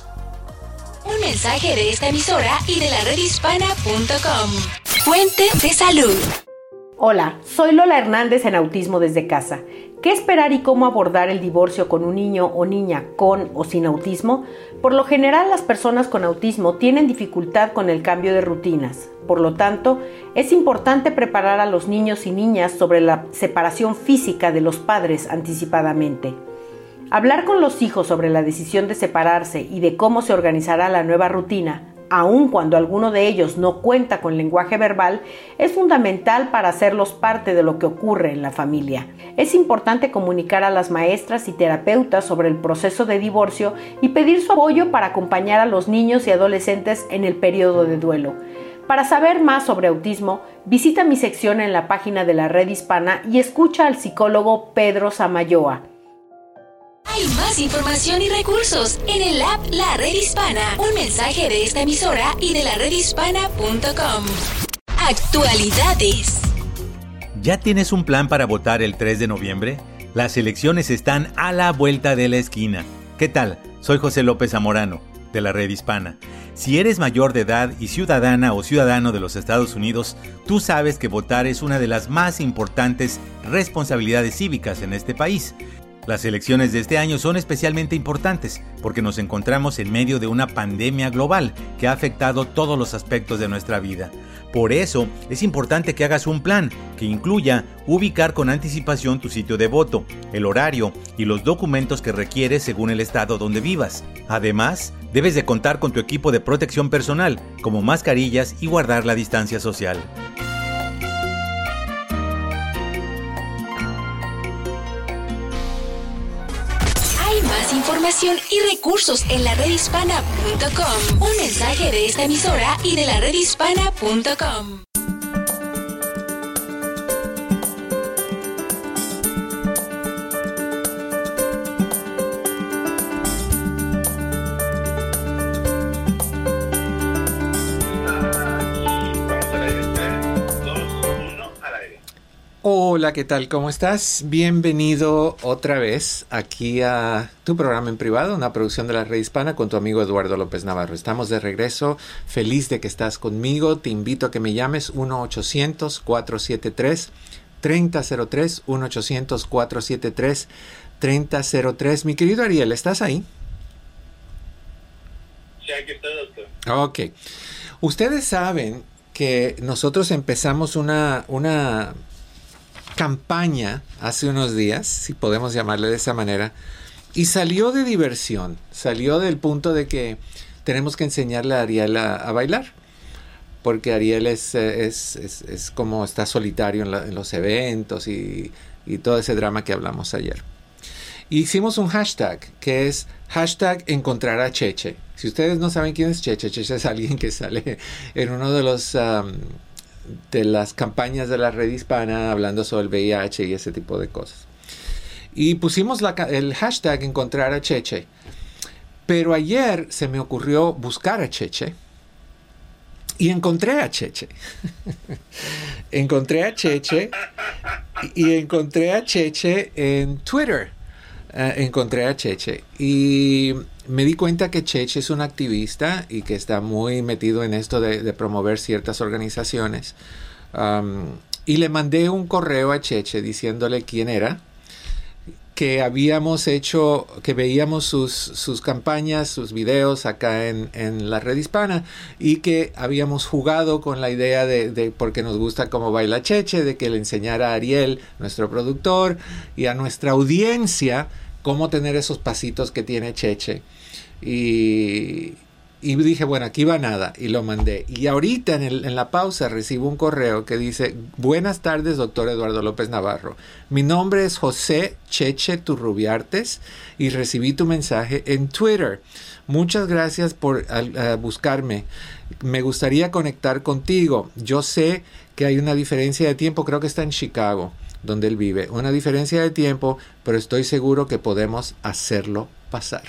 Un mensaje de esta emisora y de la red hispana punto com. Fuente de salud. Hola, soy Lola Hernández en Autismo desde Casa. ¿Qué esperar y cómo abordar el divorcio con un niño o niña con o sin autismo? Por lo general, las personas con autismo tienen dificultad con el cambio de rutinas. Por lo tanto, es importante preparar a los niños y niñas sobre la separación física de los padres anticipadamente. Hablar con los hijos sobre la decisión de separarse y de cómo se organizará la nueva rutina, aun cuando alguno de ellos no cuenta con lenguaje verbal, es fundamental para hacerlos parte de lo que ocurre en la familia. Es importante comunicar a las maestras y terapeutas sobre el proceso de divorcio y pedir su apoyo para acompañar a los niños y adolescentes en el periodo de duelo. Para saber más sobre autismo, visita mi sección en la página de la Red Hispana y escucha al psicólogo Pedro Samayoa. Hay más información y recursos en el app La Red Hispana. Un mensaje de esta emisora y de la red hispana punto com. Actualidades. ¿Ya tienes un plan para votar el tres de noviembre? Las elecciones están a la vuelta de la esquina. ¿Qué tal? Soy José López Zamorano, de la Red Hispana. Si eres mayor de edad y ciudadana o ciudadano de los Estados Unidos, tú sabes que votar es una de las más importantes responsabilidades cívicas en este país. Las elecciones de este año son especialmente importantes porque nos encontramos en medio de una pandemia global que ha afectado todos los aspectos de nuestra vida. Por eso es importante que hagas un plan que incluya ubicar con anticipación tu sitio de voto, el horario y los documentos que requieres según el estado donde vivas. Además, debes de contar con tu equipo de protección personal, como mascarillas y guardar la distancia social. información y recursos en la red hispana punto com. Un mensaje de esta emisora y de la red hispana punto com. Hola, ¿qué tal? ¿Cómo estás? Bienvenido otra vez aquí a tu programa en privado, una producción de la Red Hispana con tu amigo Eduardo López Navarro. Estamos de regreso, feliz de que estás conmigo. Te invito a que me llames uno ochocientos, cuatro siete tres, tres cero cero tres, uno ochocientos, cuatro siete tres, tres cero cero tres. Mi querido Ariel, ¿estás ahí? Sí, aquí estoy, doctor. Ok. Ustedes saben que nosotros empezamos una... una campaña hace unos días, si podemos llamarle de esa manera, y salió de diversión, salió del punto de que tenemos que enseñarle a Ariel a, a bailar, porque Ariel es, es, es, es como está solitario en, la, en los eventos y, y todo ese drama que hablamos ayer. Hicimos un hashtag que es hashtag encontrar a Cheche. Si ustedes no saben quién es Cheche, Cheche es alguien que sale en uno de los... Um, de las campañas de la Red Hispana hablando sobre el V I H y ese tipo de cosas. Y pusimos la, el hashtag encontrar a Cheche. Pero ayer se me ocurrió buscar a Cheche y encontré a Cheche. encontré a Cheche y encontré a Cheche en Twitter. Uh, encontré a Cheche y me di cuenta que Cheche es un activista y que está muy metido en esto de, de promover ciertas organizaciones. Um, y le mandé un correo a Cheche diciéndole quién era, que habíamos hecho, que veíamos sus, sus campañas, sus videos acá en, en la Red Hispana y que habíamos jugado con la idea de, de, porque nos gusta cómo baila Cheche, de que le enseñara a Ariel, nuestro productor, y a nuestra audiencia cómo tener esos pasitos que tiene Cheche. Y, y dije, bueno, aquí va nada, y lo mandé. Y ahorita en, el, en la pausa recibo un correo que dice: buenas tardes, doctor Eduardo López Navarro. Mi nombre es José Cheche Turrubiartes y recibí tu mensaje en Twitter. Muchas gracias por uh, buscarme. Me gustaría conectar contigo. Yo sé que hay una diferencia de tiempo, creo que está en Chicago, donde él vive. Una diferencia de tiempo, pero estoy seguro que podemos hacerlo pasar.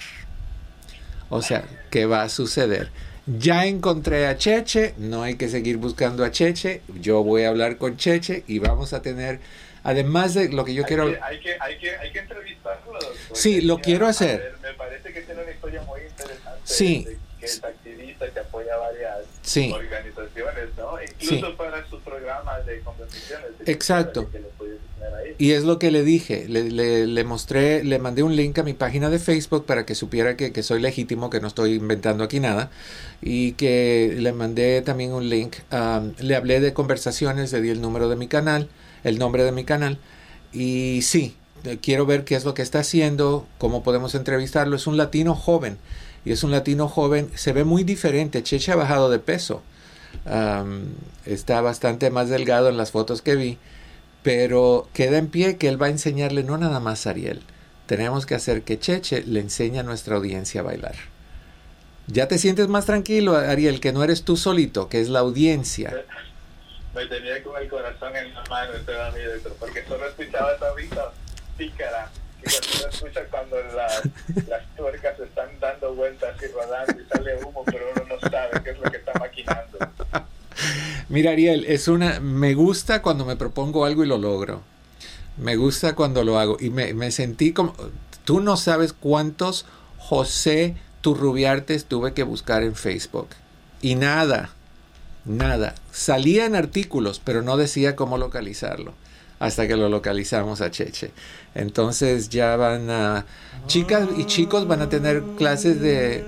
O sea, ¿qué va a suceder? Ya encontré a Cheche, no hay que seguir buscando a Cheche. Yo voy a hablar con Cheche y vamos a tener, además de lo que yo hay quiero... Que, hay, que, hay, que, hay que entrevistarlo. Sí, lo quiero a hacer. Ver, me parece que tiene una historia muy interesante. Sí. De, de que es activista, que apoya varias sí. organizaciones, ¿no? Incluso sí. para sus programas de conversaciones. Exacto. Que lo puedes tener ahí. Y es lo que le dije, le, le, le mostré, le mandé un link a mi página de Facebook para que supiera que, que soy legítimo, que no estoy inventando aquí nada, y que le mandé también un link, um, le hablé de conversaciones, le di el número de mi canal, el nombre de mi canal, y sí, quiero ver qué es lo que está haciendo, cómo podemos entrevistarlo. Es un latino joven, y es un latino joven, se ve muy diferente. Cheche ha bajado de peso, um, está bastante más delgado en las fotos que vi, pero queda en pie que él va a enseñarle no nada más a Ariel. Tenemos que hacer que Cheche le enseñe a nuestra audiencia a bailar. Ya te sientes más tranquilo, Ariel, que no eres tú solito, que es la audiencia. Me tenía con el corazón en la mano, este amigo, porque solo escuchaba esa risa pícara. Y cuando escucha cuando la, las tuercas están dando vueltas y rodando y sale humo, pero uno no sabe qué es lo que está maquinando. Mira, Ariel, es una, me gusta cuando me propongo algo y lo logro. Me gusta cuando lo hago. Y me, me sentí como... Tú no sabes cuántos José Turrubiartes tuve que buscar en Facebook. Y nada, nada. Salía en artículos, pero no decía cómo localizarlo. Hasta que lo localizamos a Cheche. Entonces ya van a... Chicas y chicos van a tener clases de...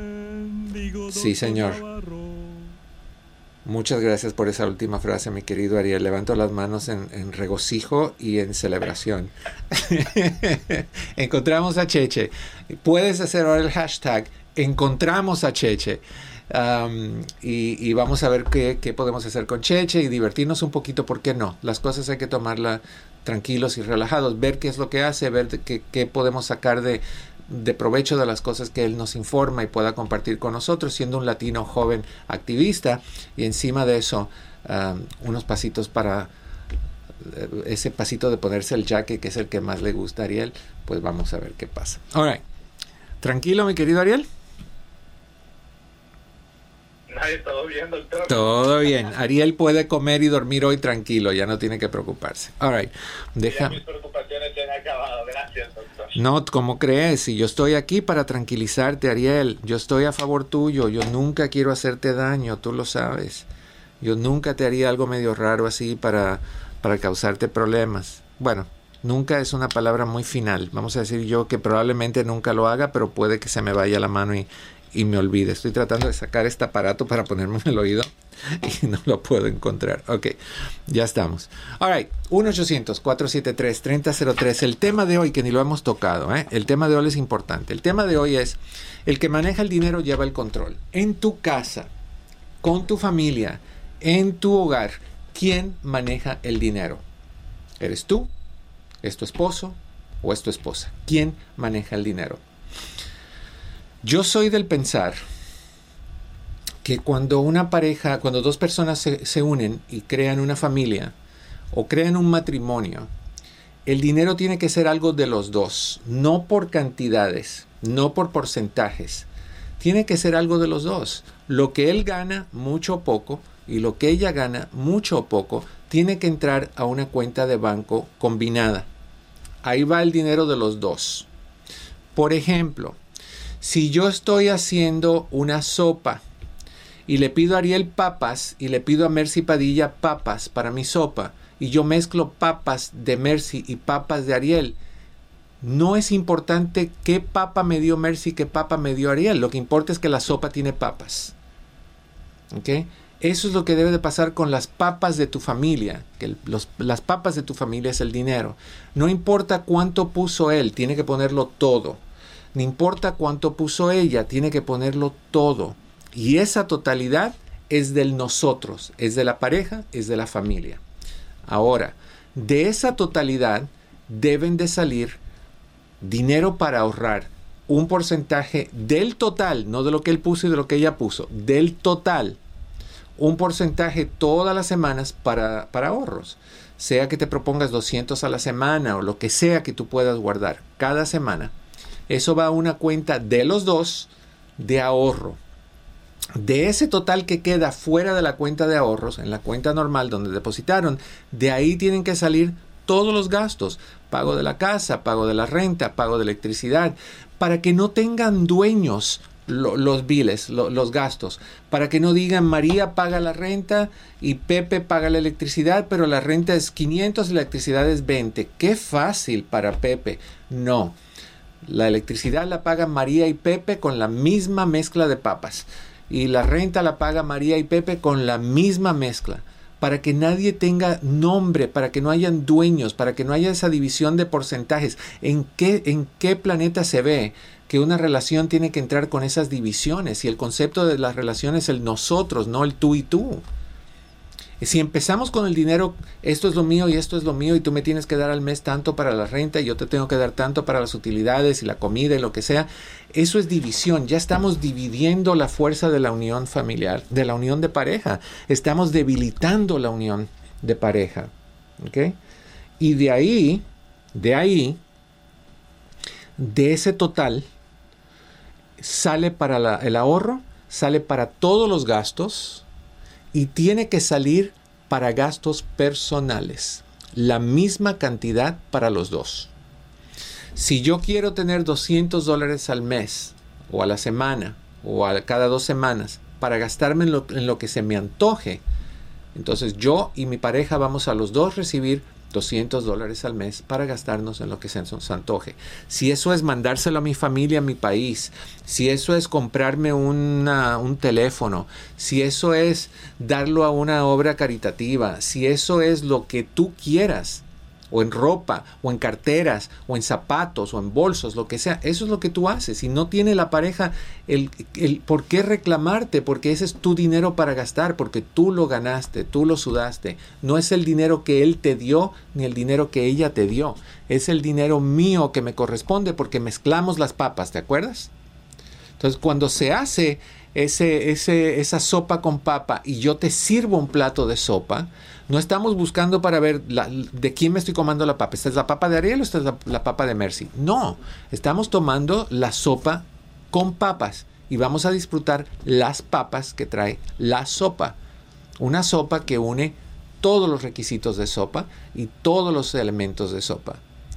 Sí, señor. Muchas gracias por esa última frase, mi querido Ariel. Levanto las manos en, en regocijo y en celebración. Encontramos a Cheche. Puedes hacer ahora el hashtag encontramos a Cheche. Um, y, y vamos a ver qué, qué podemos hacer con Cheche y divertirnos un poquito, ¿por qué no? Las cosas hay que tomarlas tranquilos y relajados, ver qué es lo que hace, ver qué, qué podemos sacar de, de provecho de las cosas que él nos informa y pueda compartir con nosotros, siendo un latino joven activista, y encima de eso um, unos pasitos para uh, ese pasito de ponerse el jaque, que es el que más le gusta a Ariel. Pues vamos a ver qué pasa. All right. ¿Tranquilo, mi querido Ariel? Nadie, todo bien, doctor. Todo bien. Ariel puede comer y dormir hoy tranquilo, ya no tiene que preocuparse. All right. Deja... Mis preocupaciones se han acabado. Gracias, doctor. No, ¿cómo crees? Si yo estoy aquí para tranquilizarte, Ariel. Yo estoy a favor tuyo. Yo nunca quiero hacerte daño, tú lo sabes. Yo nunca te haría algo medio raro así para, para causarte problemas. Bueno, nunca es una palabra muy final. Vamos a decir yo que probablemente nunca lo haga, pero puede que se me vaya la mano y... y me olvide. Estoy tratando de sacar este aparato para ponerme en el oído y no lo puedo encontrar. Ok, ya estamos. All right, uno ochocientos, cuatrocientos setenta y tres, treinta cero tres. El tema de hoy, que ni lo hemos tocado, ¿eh? El tema de hoy es importante. El tema de hoy es: el que maneja el dinero lleva el control. En tu casa, con tu familia, en tu hogar, ¿quién maneja el dinero? ¿Eres tú? ¿Es tu esposo? ¿O es tu esposa? ¿Quién maneja el dinero? Yo soy del pensar que cuando una pareja, cuando dos personas se, se unen y crean una familia o crean un matrimonio, el dinero tiene que ser algo de los dos, no por cantidades, no por porcentajes. Tiene que ser algo de los dos. Lo que él gana, mucho o poco, y lo que ella gana, mucho o poco, tiene que entrar a una cuenta de banco combinada. Ahí va el dinero de los dos. Por ejemplo, si yo estoy haciendo una sopa y le pido a Ariel papas y le pido a Mercy Padilla papas para mi sopa, y yo mezclo papas de Mercy y papas de Ariel, no es importante qué papa me dio Mercy y qué papa me dio Ariel. Lo que importa es que la sopa tiene papas. ¿Ok? Eso es lo que debe de pasar con las papas de tu familia. Que los, las papas de tu familia es el dinero. No importa cuánto puso él, tiene que ponerlo todo. No importa cuánto puso ella, tiene que ponerlo todo. Y esa totalidad es del nosotros, es de la pareja, es de la familia. Ahora, de esa totalidad deben de salir dinero para ahorrar. Un porcentaje del total, no de lo que él puso y de lo que ella puso, del total. Un porcentaje todas las semanas para, para ahorros. Sea que te propongas doscientos a la semana o lo que sea que tú puedas guardar cada semana. Eso va a una cuenta de los dos de ahorro. De ese total que queda fuera de la cuenta de ahorros, en la cuenta normal donde depositaron, de ahí tienen que salir todos los gastos. Pago de la casa, pago de la renta, pago de electricidad, para que no tengan dueños lo, los biles, lo, los gastos. Para que no digan María paga la renta y Pepe paga la electricidad, pero la renta es quinientos y la electricidad es veinte. ¡Qué fácil para Pepe! No. La electricidad la pagan María y Pepe con la misma mezcla de papas. Y la renta la paga María y Pepe con la misma mezcla. Para que nadie tenga nombre, para que no hayan dueños, para que no haya esa división de porcentajes. ¿En qué, en qué planeta se ve que una relación tiene que entrar con esas divisiones? Y el concepto de las relaciones es el nosotros, no el tú y tú. Si empezamos con el dinero, esto es lo mío y esto es lo mío y tú me tienes que dar al mes tanto para la renta y yo te tengo que dar tanto para las utilidades y la comida y lo que sea, eso es división. Ya estamos dividiendo la fuerza de la unión familiar, de la unión de pareja. Estamos debilitando la unión de pareja. ¿Ok? Y de ahí, de ahí, de ese total, sale para la, el ahorro, sale para todos los gastos. Y tiene que salir para gastos personales. La misma cantidad para los dos. Si yo quiero tener doscientos dólares al mes, o a la semana, o a cada dos semanas, para gastarme en lo, en lo que se me antoje, entonces yo y mi pareja vamos a los dos recibir doscientos dólares al mes para gastarnos en lo que se nos antoje. Si eso es mandárselo a mi familia, a mi país, si eso es comprarme una, un teléfono, si eso es darlo a una obra caritativa, si eso es lo que tú quieras, o en ropa, o en carteras, o en zapatos, o en bolsos, lo que sea. Eso es lo que tú haces. Y no tiene la pareja el, el por qué reclamarte, porque ese es tu dinero para gastar, porque tú lo ganaste, tú lo sudaste. No es el dinero que él te dio, ni el dinero que ella te dio. Es el dinero mío que me corresponde porque mezclamos las papas, ¿te acuerdas? Entonces, cuando se hace ese, ese, esa sopa con papa y yo te sirvo un plato de sopa, no estamos buscando para ver la, de quién me estoy comiendo la papa. ¿Esta es la papa de Ariel o esta es la, la papa de Mercy? No, estamos tomando la sopa con papas y vamos a disfrutar las papas que trae la sopa. Una sopa que une todos los requisitos de sopa y todos los elementos de sopa.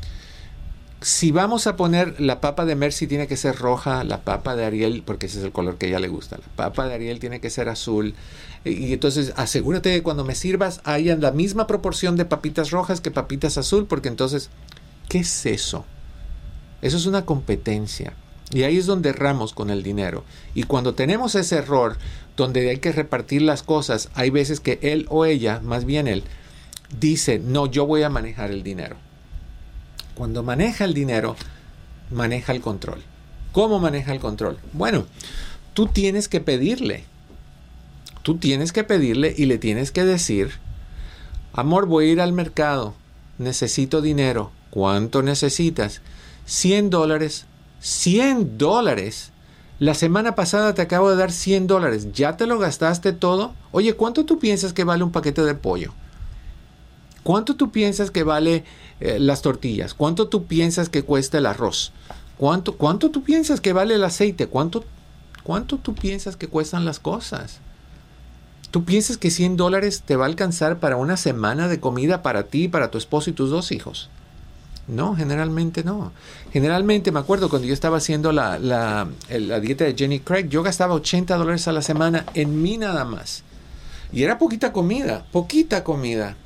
Si vamos a poner la papa de Mercy tiene que ser roja, la papa de Ariel, porque ese es el color que a ella le gusta, la papa de Ariel tiene que ser azul, y entonces asegúrate que cuando me sirvas haya la misma proporción de papitas rojas que papitas azul, porque entonces, ¿qué es eso? Eso es una competencia, y ahí es donde erramos con el dinero, y cuando tenemos ese error, donde hay que repartir las cosas, hay veces que él o ella, más bien él, dice, no, yo voy a manejar el dinero. Cuando maneja el dinero, maneja el control. ¿Cómo maneja el control? Bueno, tú tienes que pedirle. Tú tienes que pedirle y le tienes que decir, amor, voy a ir al mercado, necesito dinero. ¿Cuánto necesitas? cien dólares. ¿cien dólares? La semana pasada te acabo de dar cien dólares. ¿Ya te lo gastaste todo? Oye, ¿cuánto tú piensas que vale un paquete de pollo? ¿Cuánto tú piensas que vale eh, las tortillas? ¿Cuánto tú piensas que cuesta el arroz? ¿Cuánto, cuánto tú piensas que vale el aceite? ¿Cuánto, ¿Cuánto tú piensas que cuestan las cosas? ¿Tú piensas que cien dólares te va a alcanzar para una semana de comida para ti, para tu esposo y tus dos hijos? No, generalmente no. Generalmente, me acuerdo cuando yo estaba haciendo la, la, la dieta de Jenny Craig, yo gastaba ochenta dólares a la semana en mí nada más. Y era poquita comida, poquita comida.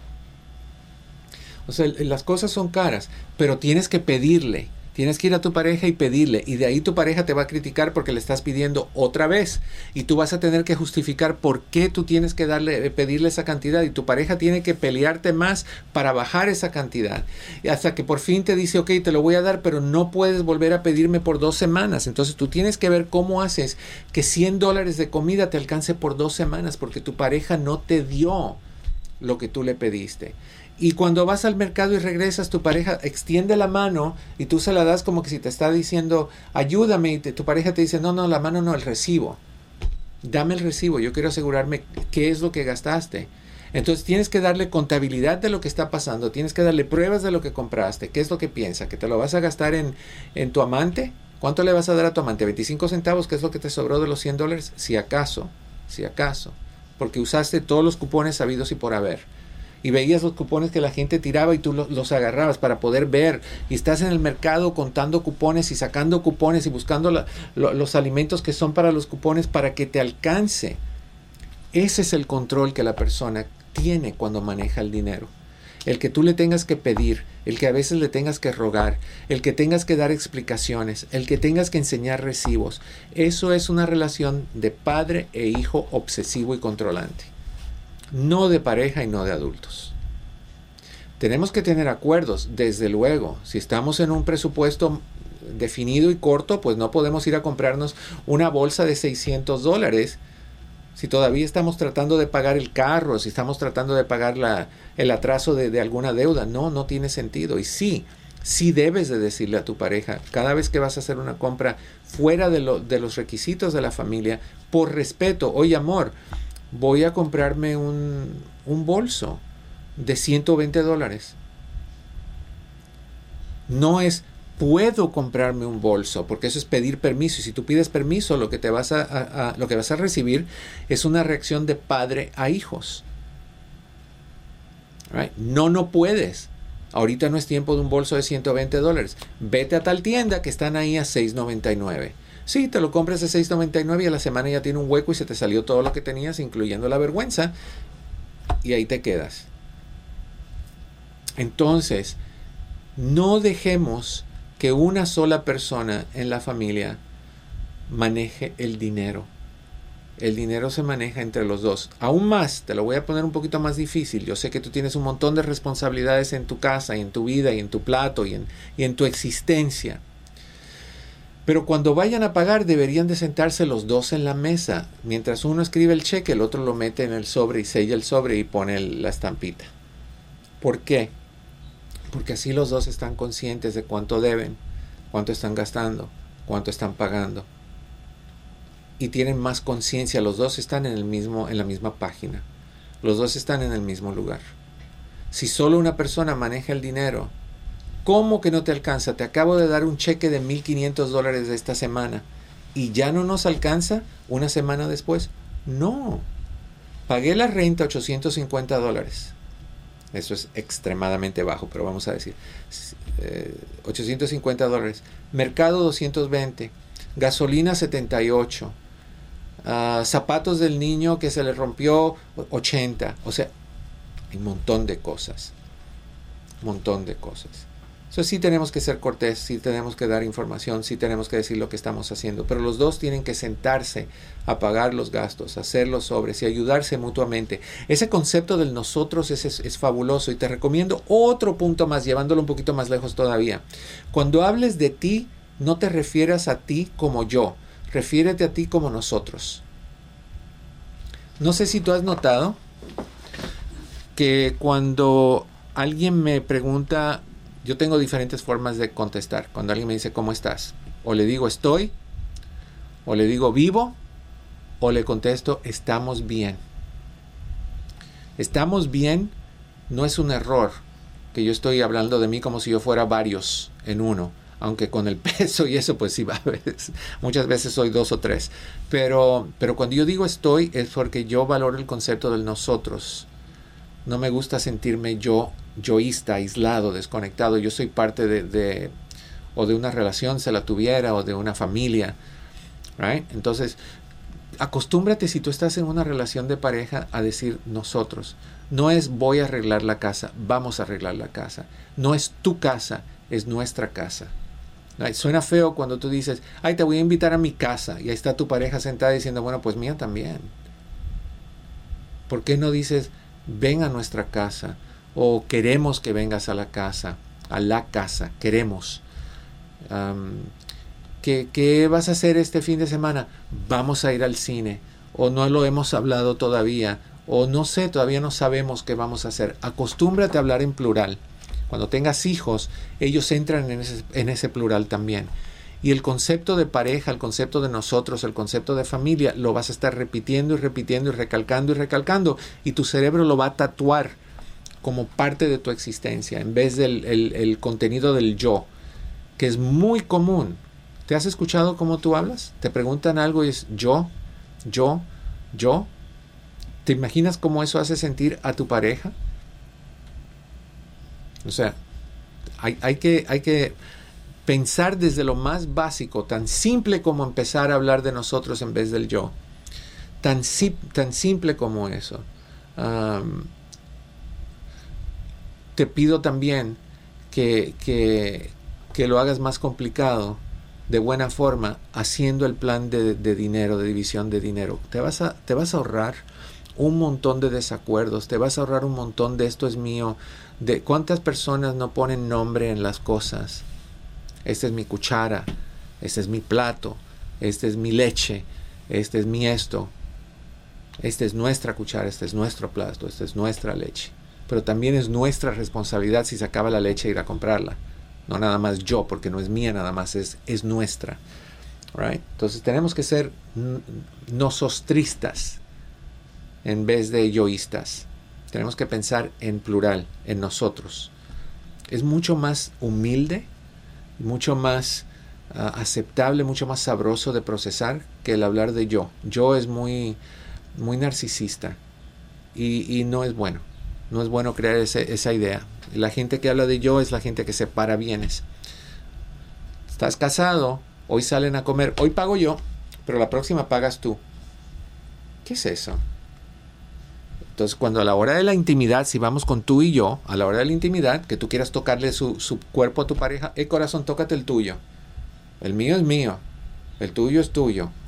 O sea, las cosas son caras, pero tienes que pedirle. Tienes que ir a tu pareja y pedirle. Y de ahí tu pareja te va a criticar porque le estás pidiendo otra vez. Y tú vas a tener que justificar por qué tú tienes que darle, pedirle esa cantidad. Y tu pareja tiene que pelearte más para bajar esa cantidad. Y hasta que por fin te dice, ok, te lo voy a dar, pero no puedes volver a pedirme por dos semanas. Entonces tú tienes que ver cómo haces que cien dólares de comida te alcance por dos semanas porque tu pareja no te dio lo que tú le pediste. Y cuando vas al mercado y regresas, tu pareja extiende la mano y tú se la das como que si te está diciendo, ayúdame, y te, tu pareja te dice, no, no, la mano no, el recibo. Dame el recibo, yo quiero asegurarme qué es lo que gastaste. Entonces tienes que darle contabilidad de lo que está pasando, tienes que darle pruebas de lo que compraste, qué es lo que piensa, que te lo vas a gastar en, en tu amante. ¿Cuánto le vas a dar a tu amante? ¿veinticinco centavos? ¿Qué es lo que te sobró de los cien dólares? Si acaso, si acaso, porque usaste todos los cupones habidos y por haber. Y veías los cupones que la gente tiraba y tú los, los agarrabas para poder ver. Y estás en el mercado contando cupones y sacando cupones y buscando la, lo, los alimentos que son para los cupones para que te alcance. Ese es el control que la persona tiene cuando maneja el dinero. El que tú le tengas que pedir, el que a veces le tengas que rogar, el que tengas que dar explicaciones, el que tengas que enseñar recibos. Eso es una relación de padre e hijo obsesivo y controlante. No de pareja y no de adultos. Tenemos que tener acuerdos, desde luego. Si estamos en un presupuesto definido y corto, pues no podemos ir a comprarnos una bolsa de seiscientos dólares. Si todavía estamos tratando de pagar el carro, si estamos tratando de pagar la, el atraso de, de alguna deuda, no, no tiene sentido. Y sí, sí debes de decirle a tu pareja, cada vez que vas a hacer una compra fuera de, lo, de los requisitos de la familia, por respeto, oye amor, voy a comprarme un, un bolso de ciento veinte dólares. No es puedo comprarme un bolso, porque eso es pedir permiso. Y si tú pides permiso, lo que te vas a, a, a, lo que vas a recibir es una reacción de padre a hijos. Right? No, no puedes. Ahorita no es tiempo de un bolso de ciento veinte dólares. Vete a tal tienda que están ahí a seis noventa y nueve. Sí, te lo compras de seis noventa y nueve y a la semana ya tiene un hueco y se te salió todo lo que tenías, incluyendo la vergüenza, y ahí te quedas. Entonces, no dejemos que una sola persona en la familia maneje el dinero. el dinero se maneja entre los dos. Aún más, te lo voy a poner un poquito más difícil. Yo sé que tú tienes un montón de responsabilidades en tu casa, y en tu vida, y en tu plato, y en, y en tu existencia. Pero cuando vayan a pagar, deberían de sentarse los dos en la mesa. Mientras uno escribe el cheque, el otro lo mete en el sobre y sella el sobre y pone el, la estampita. ¿Por qué? Porque así los dos están conscientes de cuánto deben, cuánto están gastando, cuánto están pagando. Y tienen más conciencia. Los dos están en el mismo, en la misma página. Los dos están en el mismo lugar. Si solo una persona maneja el dinero, ¿cómo que no te alcanza? Te acabo de dar un cheque de mil quinientos dólares de esta semana y ya no nos alcanza una semana después. No. Pagué la renta ochocientos cincuenta dólares. Eso es extremadamente bajo, pero vamos a decir eh, ochocientos cincuenta dólares. Mercado doscientos veinte. Gasolina setenta y ocho. Uh, zapatos del niño que se le rompió ochenta. O sea, hay un montón de cosas. Un montón de cosas. Eso sí tenemos que ser cortés, sí tenemos que dar información, sí tenemos que decir lo que estamos haciendo. Pero los dos tienen que sentarse a pagar los gastos, hacer los sobres y ayudarse mutuamente. Ese concepto del nosotros es, es, es fabuloso y te recomiendo otro punto más, llevándolo un poquito más lejos todavía. Cuando hables de ti, no te refieras a ti como yo, refiérete a ti como nosotros. No sé si tú has notado que cuando alguien me pregunta, yo tengo diferentes formas de contestar. Cuando alguien me dice ¿cómo estás? O le digo estoy, o le digo vivo, o le contesto estamos bien. Estamos bien no es un error, que yo estoy hablando de mí como si yo fuera varios en uno. Aunque con el peso y eso pues sí va a veces, muchas veces soy dos o tres. Pero, pero cuando yo digo estoy es porque yo valoro el concepto del nosotros. No me gusta sentirme yo, yoísta, aislado, desconectado. Yo soy parte de, de o de una relación, se la tuviera, o de una familia. Right? Entonces, acostúmbrate si tú estás en una relación de pareja a decir nosotros. No es voy a arreglar la casa, vamos a arreglar la casa. No es tu casa, es nuestra casa. Suena feo cuando tú dices, ay, te voy a invitar a mi casa, y ahí está tu pareja sentada diciendo, bueno, pues mía también. ¿Por qué no dices, ven a nuestra casa, o queremos que vengas a la casa, a la casa, queremos? Um, ¿qué, ¿Qué vas a hacer este fin de semana? Vamos a ir al cine, o no lo hemos hablado todavía, o no sé, todavía no sabemos qué vamos a hacer. Acostúmbrate a hablar en plural. Cuando tengas hijos, ellos entran en ese, en ese plural también. Y el concepto de pareja, el concepto de nosotros, el concepto de familia, lo vas a estar repitiendo y repitiendo y recalcando y recalcando. Y tu cerebro lo va a tatuar como parte de tu existencia, en vez del el, el contenido del yo, que es muy común. ¿Te has escuchado cómo tú hablas? Te preguntan algo y es yo, yo, yo. ¿Te imaginas cómo eso hace sentir a tu pareja? O sea, hay, hay, que, hay que pensar desde lo más básico, tan simple como empezar a hablar de nosotros en vez del yo. Tan, tan simple como eso. Um, te pido también que, que, que lo hagas más complicado, de buena forma, haciendo el plan de, de dinero, de división de dinero. Te vas a, te vas a ahorrar un montón de desacuerdos, te vas a ahorrar un montón de esto es mío. De cuántas personas no ponen nombre en las cosas. Esta es mi cuchara, este es mi plato, este es mi leche, este es mi esto, esta es nuestra cuchara, este es nuestro plato, esta es nuestra leche. Pero también es nuestra responsabilidad si se acaba la leche ir a comprarla. No nada más yo, porque no es mía nada más, es, es nuestra. Right? Entonces tenemos que ser nosotristas en vez de yoístas. Tenemos que pensar en plural, en nosotros. Es mucho más humilde, mucho más uh, aceptable, mucho más sabroso de procesar que el hablar de yo. Yo es muy, muy narcisista y, y no es bueno. No es bueno crear ese, esa idea. La gente que habla de yo es la gente que separa bienes. Estás casado, hoy salen a comer, hoy pago yo, pero la próxima pagas tú. ¿Qué es eso? Entonces, cuando a la hora de la intimidad, si vamos con tú y yo, a la hora de la intimidad, que tú quieras tocarle su, su cuerpo a tu pareja, eh, corazón, tócate el tuyo. El mío es mío, el tuyo es tuyo.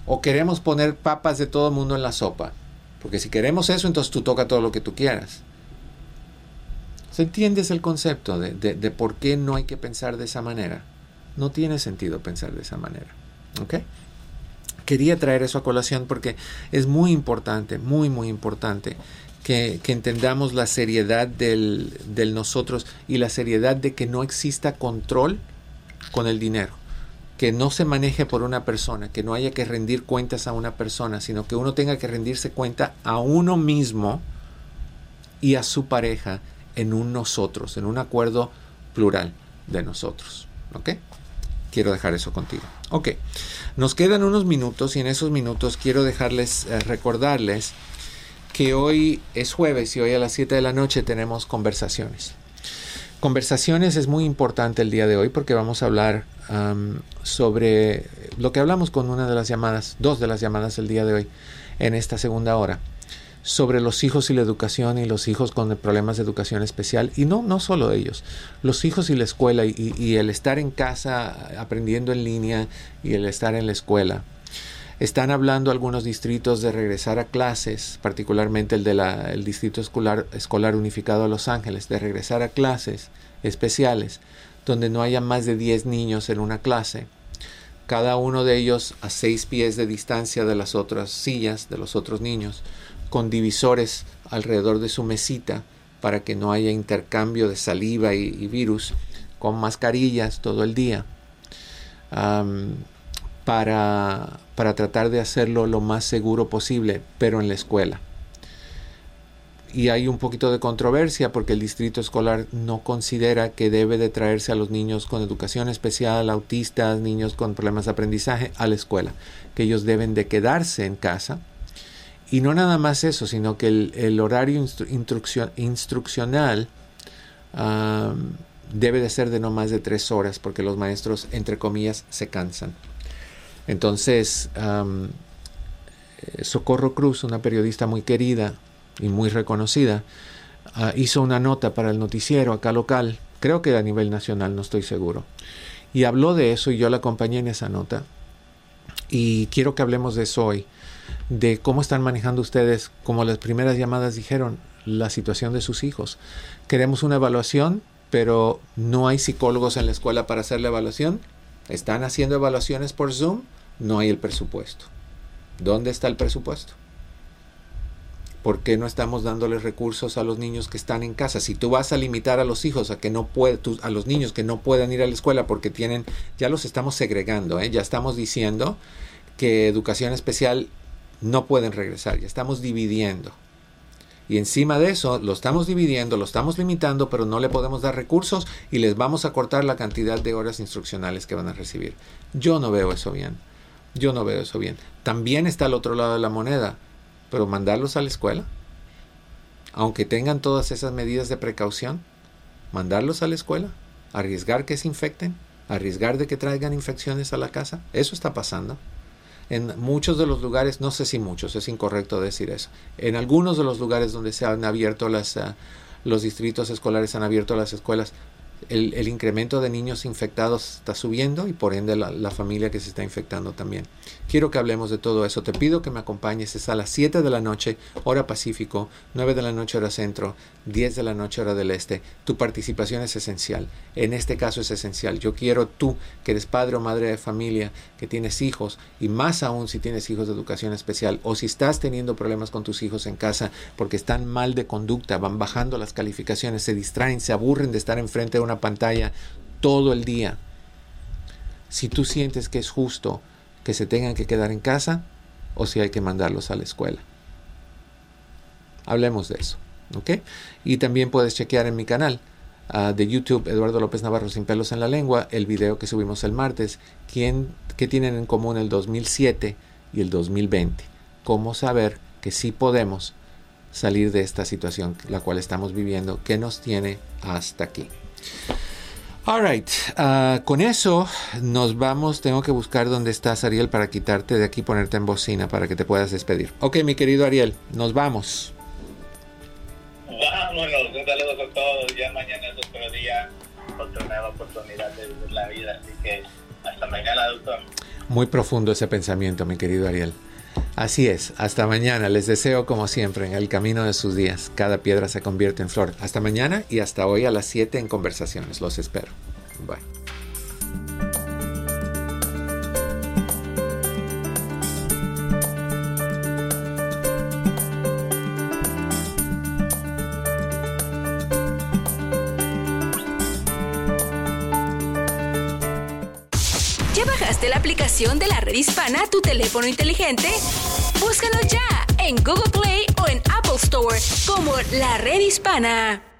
O queremos poner papas de todo el mundo en la sopa. Porque si queremos eso, entonces tú toca todo lo que tú quieras. ¿Se entiendes el concepto de, de, de por qué no hay que pensar de esa manera? No tiene sentido pensar de esa manera. ¿Ok? Quería traer eso a colación porque es muy importante, muy, muy importante que, que entendamos la seriedad del, del nosotros y la seriedad de que no exista control con el dinero. Que no se maneje por una persona, que no haya que rendir cuentas a una persona, sino que uno tenga que rendirse cuenta a uno mismo y a su pareja en un nosotros, en un acuerdo plural de nosotros. ¿Ok? Quiero dejar eso contigo. Ok, nos quedan unos minutos y en esos minutos quiero dejarles, eh, recordarles que hoy es jueves y hoy a las siete de la noche tenemos conversaciones. Conversaciones es muy importante el día de hoy porque vamos a hablar um, sobre lo que hablamos con una de las llamadas, dos de las llamadas del día de hoy en esta segunda hora, sobre los hijos y la educación y los hijos con problemas de educación especial y no, no solo ellos, los hijos y la escuela y, y el estar en casa aprendiendo en línea y el estar en la escuela. Están hablando algunos distritos de regresar a clases, particularmente el del el Distrito Escolar, Escolar Unificado de Los Ángeles, de regresar a clases especiales, donde no haya más de diez niños en una clase, cada uno de ellos a seis pies de distancia de las otras sillas, de los otros niños, con divisores alrededor de su mesita, para que no haya intercambio de saliva y, y virus, con mascarillas todo el día. Um, Para, para tratar de hacerlo lo más seguro posible, pero en la escuela. Y hay un poquito de controversia porque el distrito escolar no considera que debe de traerse a los niños con educación especial, autistas, niños con problemas de aprendizaje a la escuela, que ellos deben de quedarse en casa. Y no nada más eso, sino que el, el horario instru instrucción, instruccional um, debe de ser de no más de tres horas porque los maestros, entre comillas, se cansan. Entonces, um, Socorro Cruz, una periodista muy querida y muy reconocida, uh, hizo una nota para el noticiero acá local, creo que a nivel nacional, no estoy seguro, y habló de eso y yo la acompañé en esa nota. Y quiero que hablemos de eso hoy, de cómo están manejando ustedes, como las primeras llamadas dijeron, la situación de sus hijos. Queremos una evaluación, pero no hay psicólogos en la escuela para hacer la evaluación. ¿Están haciendo evaluaciones por Zoom? No hay el presupuesto. ¿Dónde está el presupuesto? ¿Por qué no estamos dándoles recursos a los niños que están en casa? Si tú vas a limitar a los hijos a que no puede, a los niños que no puedan ir a la escuela porque tienen, ya los estamos segregando, ¿eh? Ya estamos diciendo que educación especial no pueden regresar, ya estamos dividiendo. Y encima de eso, lo estamos dividiendo, lo estamos limitando, pero no le podemos dar recursos y les vamos a cortar la cantidad de horas instruccionales que van a recibir. Yo no veo eso bien. Yo no veo eso bien. También está al otro lado de la moneda, pero mandarlos a la escuela, aunque tengan todas esas medidas de precaución, mandarlos a la escuela, arriesgar que se infecten, arriesgar de que traigan infecciones a la casa, eso está pasando. En muchos de los lugares, no sé si muchos, es incorrecto decir eso. En algunos de los lugares donde se han abierto las, uh, los distritos escolares, han abierto las escuelas, el, el incremento de niños infectados está subiendo y por ende la, la familia que se está infectando también. Quiero que hablemos de todo eso. Te pido que me acompañes. Es a las siete de la noche, hora Pacífico, nueve de la noche, hora Centro, diez de la noche, hora del Este. Tu participación es esencial. En este caso es esencial. Yo quiero tú, que eres padre o madre de familia, que tienes hijos, y más aún si tienes hijos de educación especial, o si estás teniendo problemas con tus hijos en casa porque están mal de conducta, van bajando las calificaciones, se distraen, se aburren de estar enfrente de una pantalla todo el día. Si tú sientes que es justo que se tengan que quedar en casa o si hay que mandarlos a la escuela. Hablemos de eso, ¿ok? Y también puedes chequear en mi canal uh, de YouTube, Eduardo López Navarro Sin Pelos en la Lengua, el video que subimos el martes, ¿quién, qué tienen en común el dos mil siete y el dos mil veinte? Cómo saber que sí podemos salir de esta situación la cual estamos viviendo, que nos tiene hasta aquí. Alright, uh, con eso nos vamos. Tengo que buscar dónde estás, Ariel, para quitarte de aquí y ponerte en bocina para que te puedas despedir. Ok, mi querido Ariel, nos vamos. Vámonos, un saludo a todos. Ya mañana es otro día, otra nueva oportunidad de vivir la vida. Así que hasta mañana, doctor. Muy profundo ese pensamiento, mi querido Ariel. Así es, hasta mañana. Les deseo, como siempre, en el camino de sus días, cada piedra se convierte en flor. Hasta mañana y hasta hoy a las siete en Conversaciones. Los espero. Bye. ¿Ya bajaste la aplicación de la Red Hispana a tu teléfono inteligente? Búscanos ya en Google Play o en Apple Store como La Red Hispana.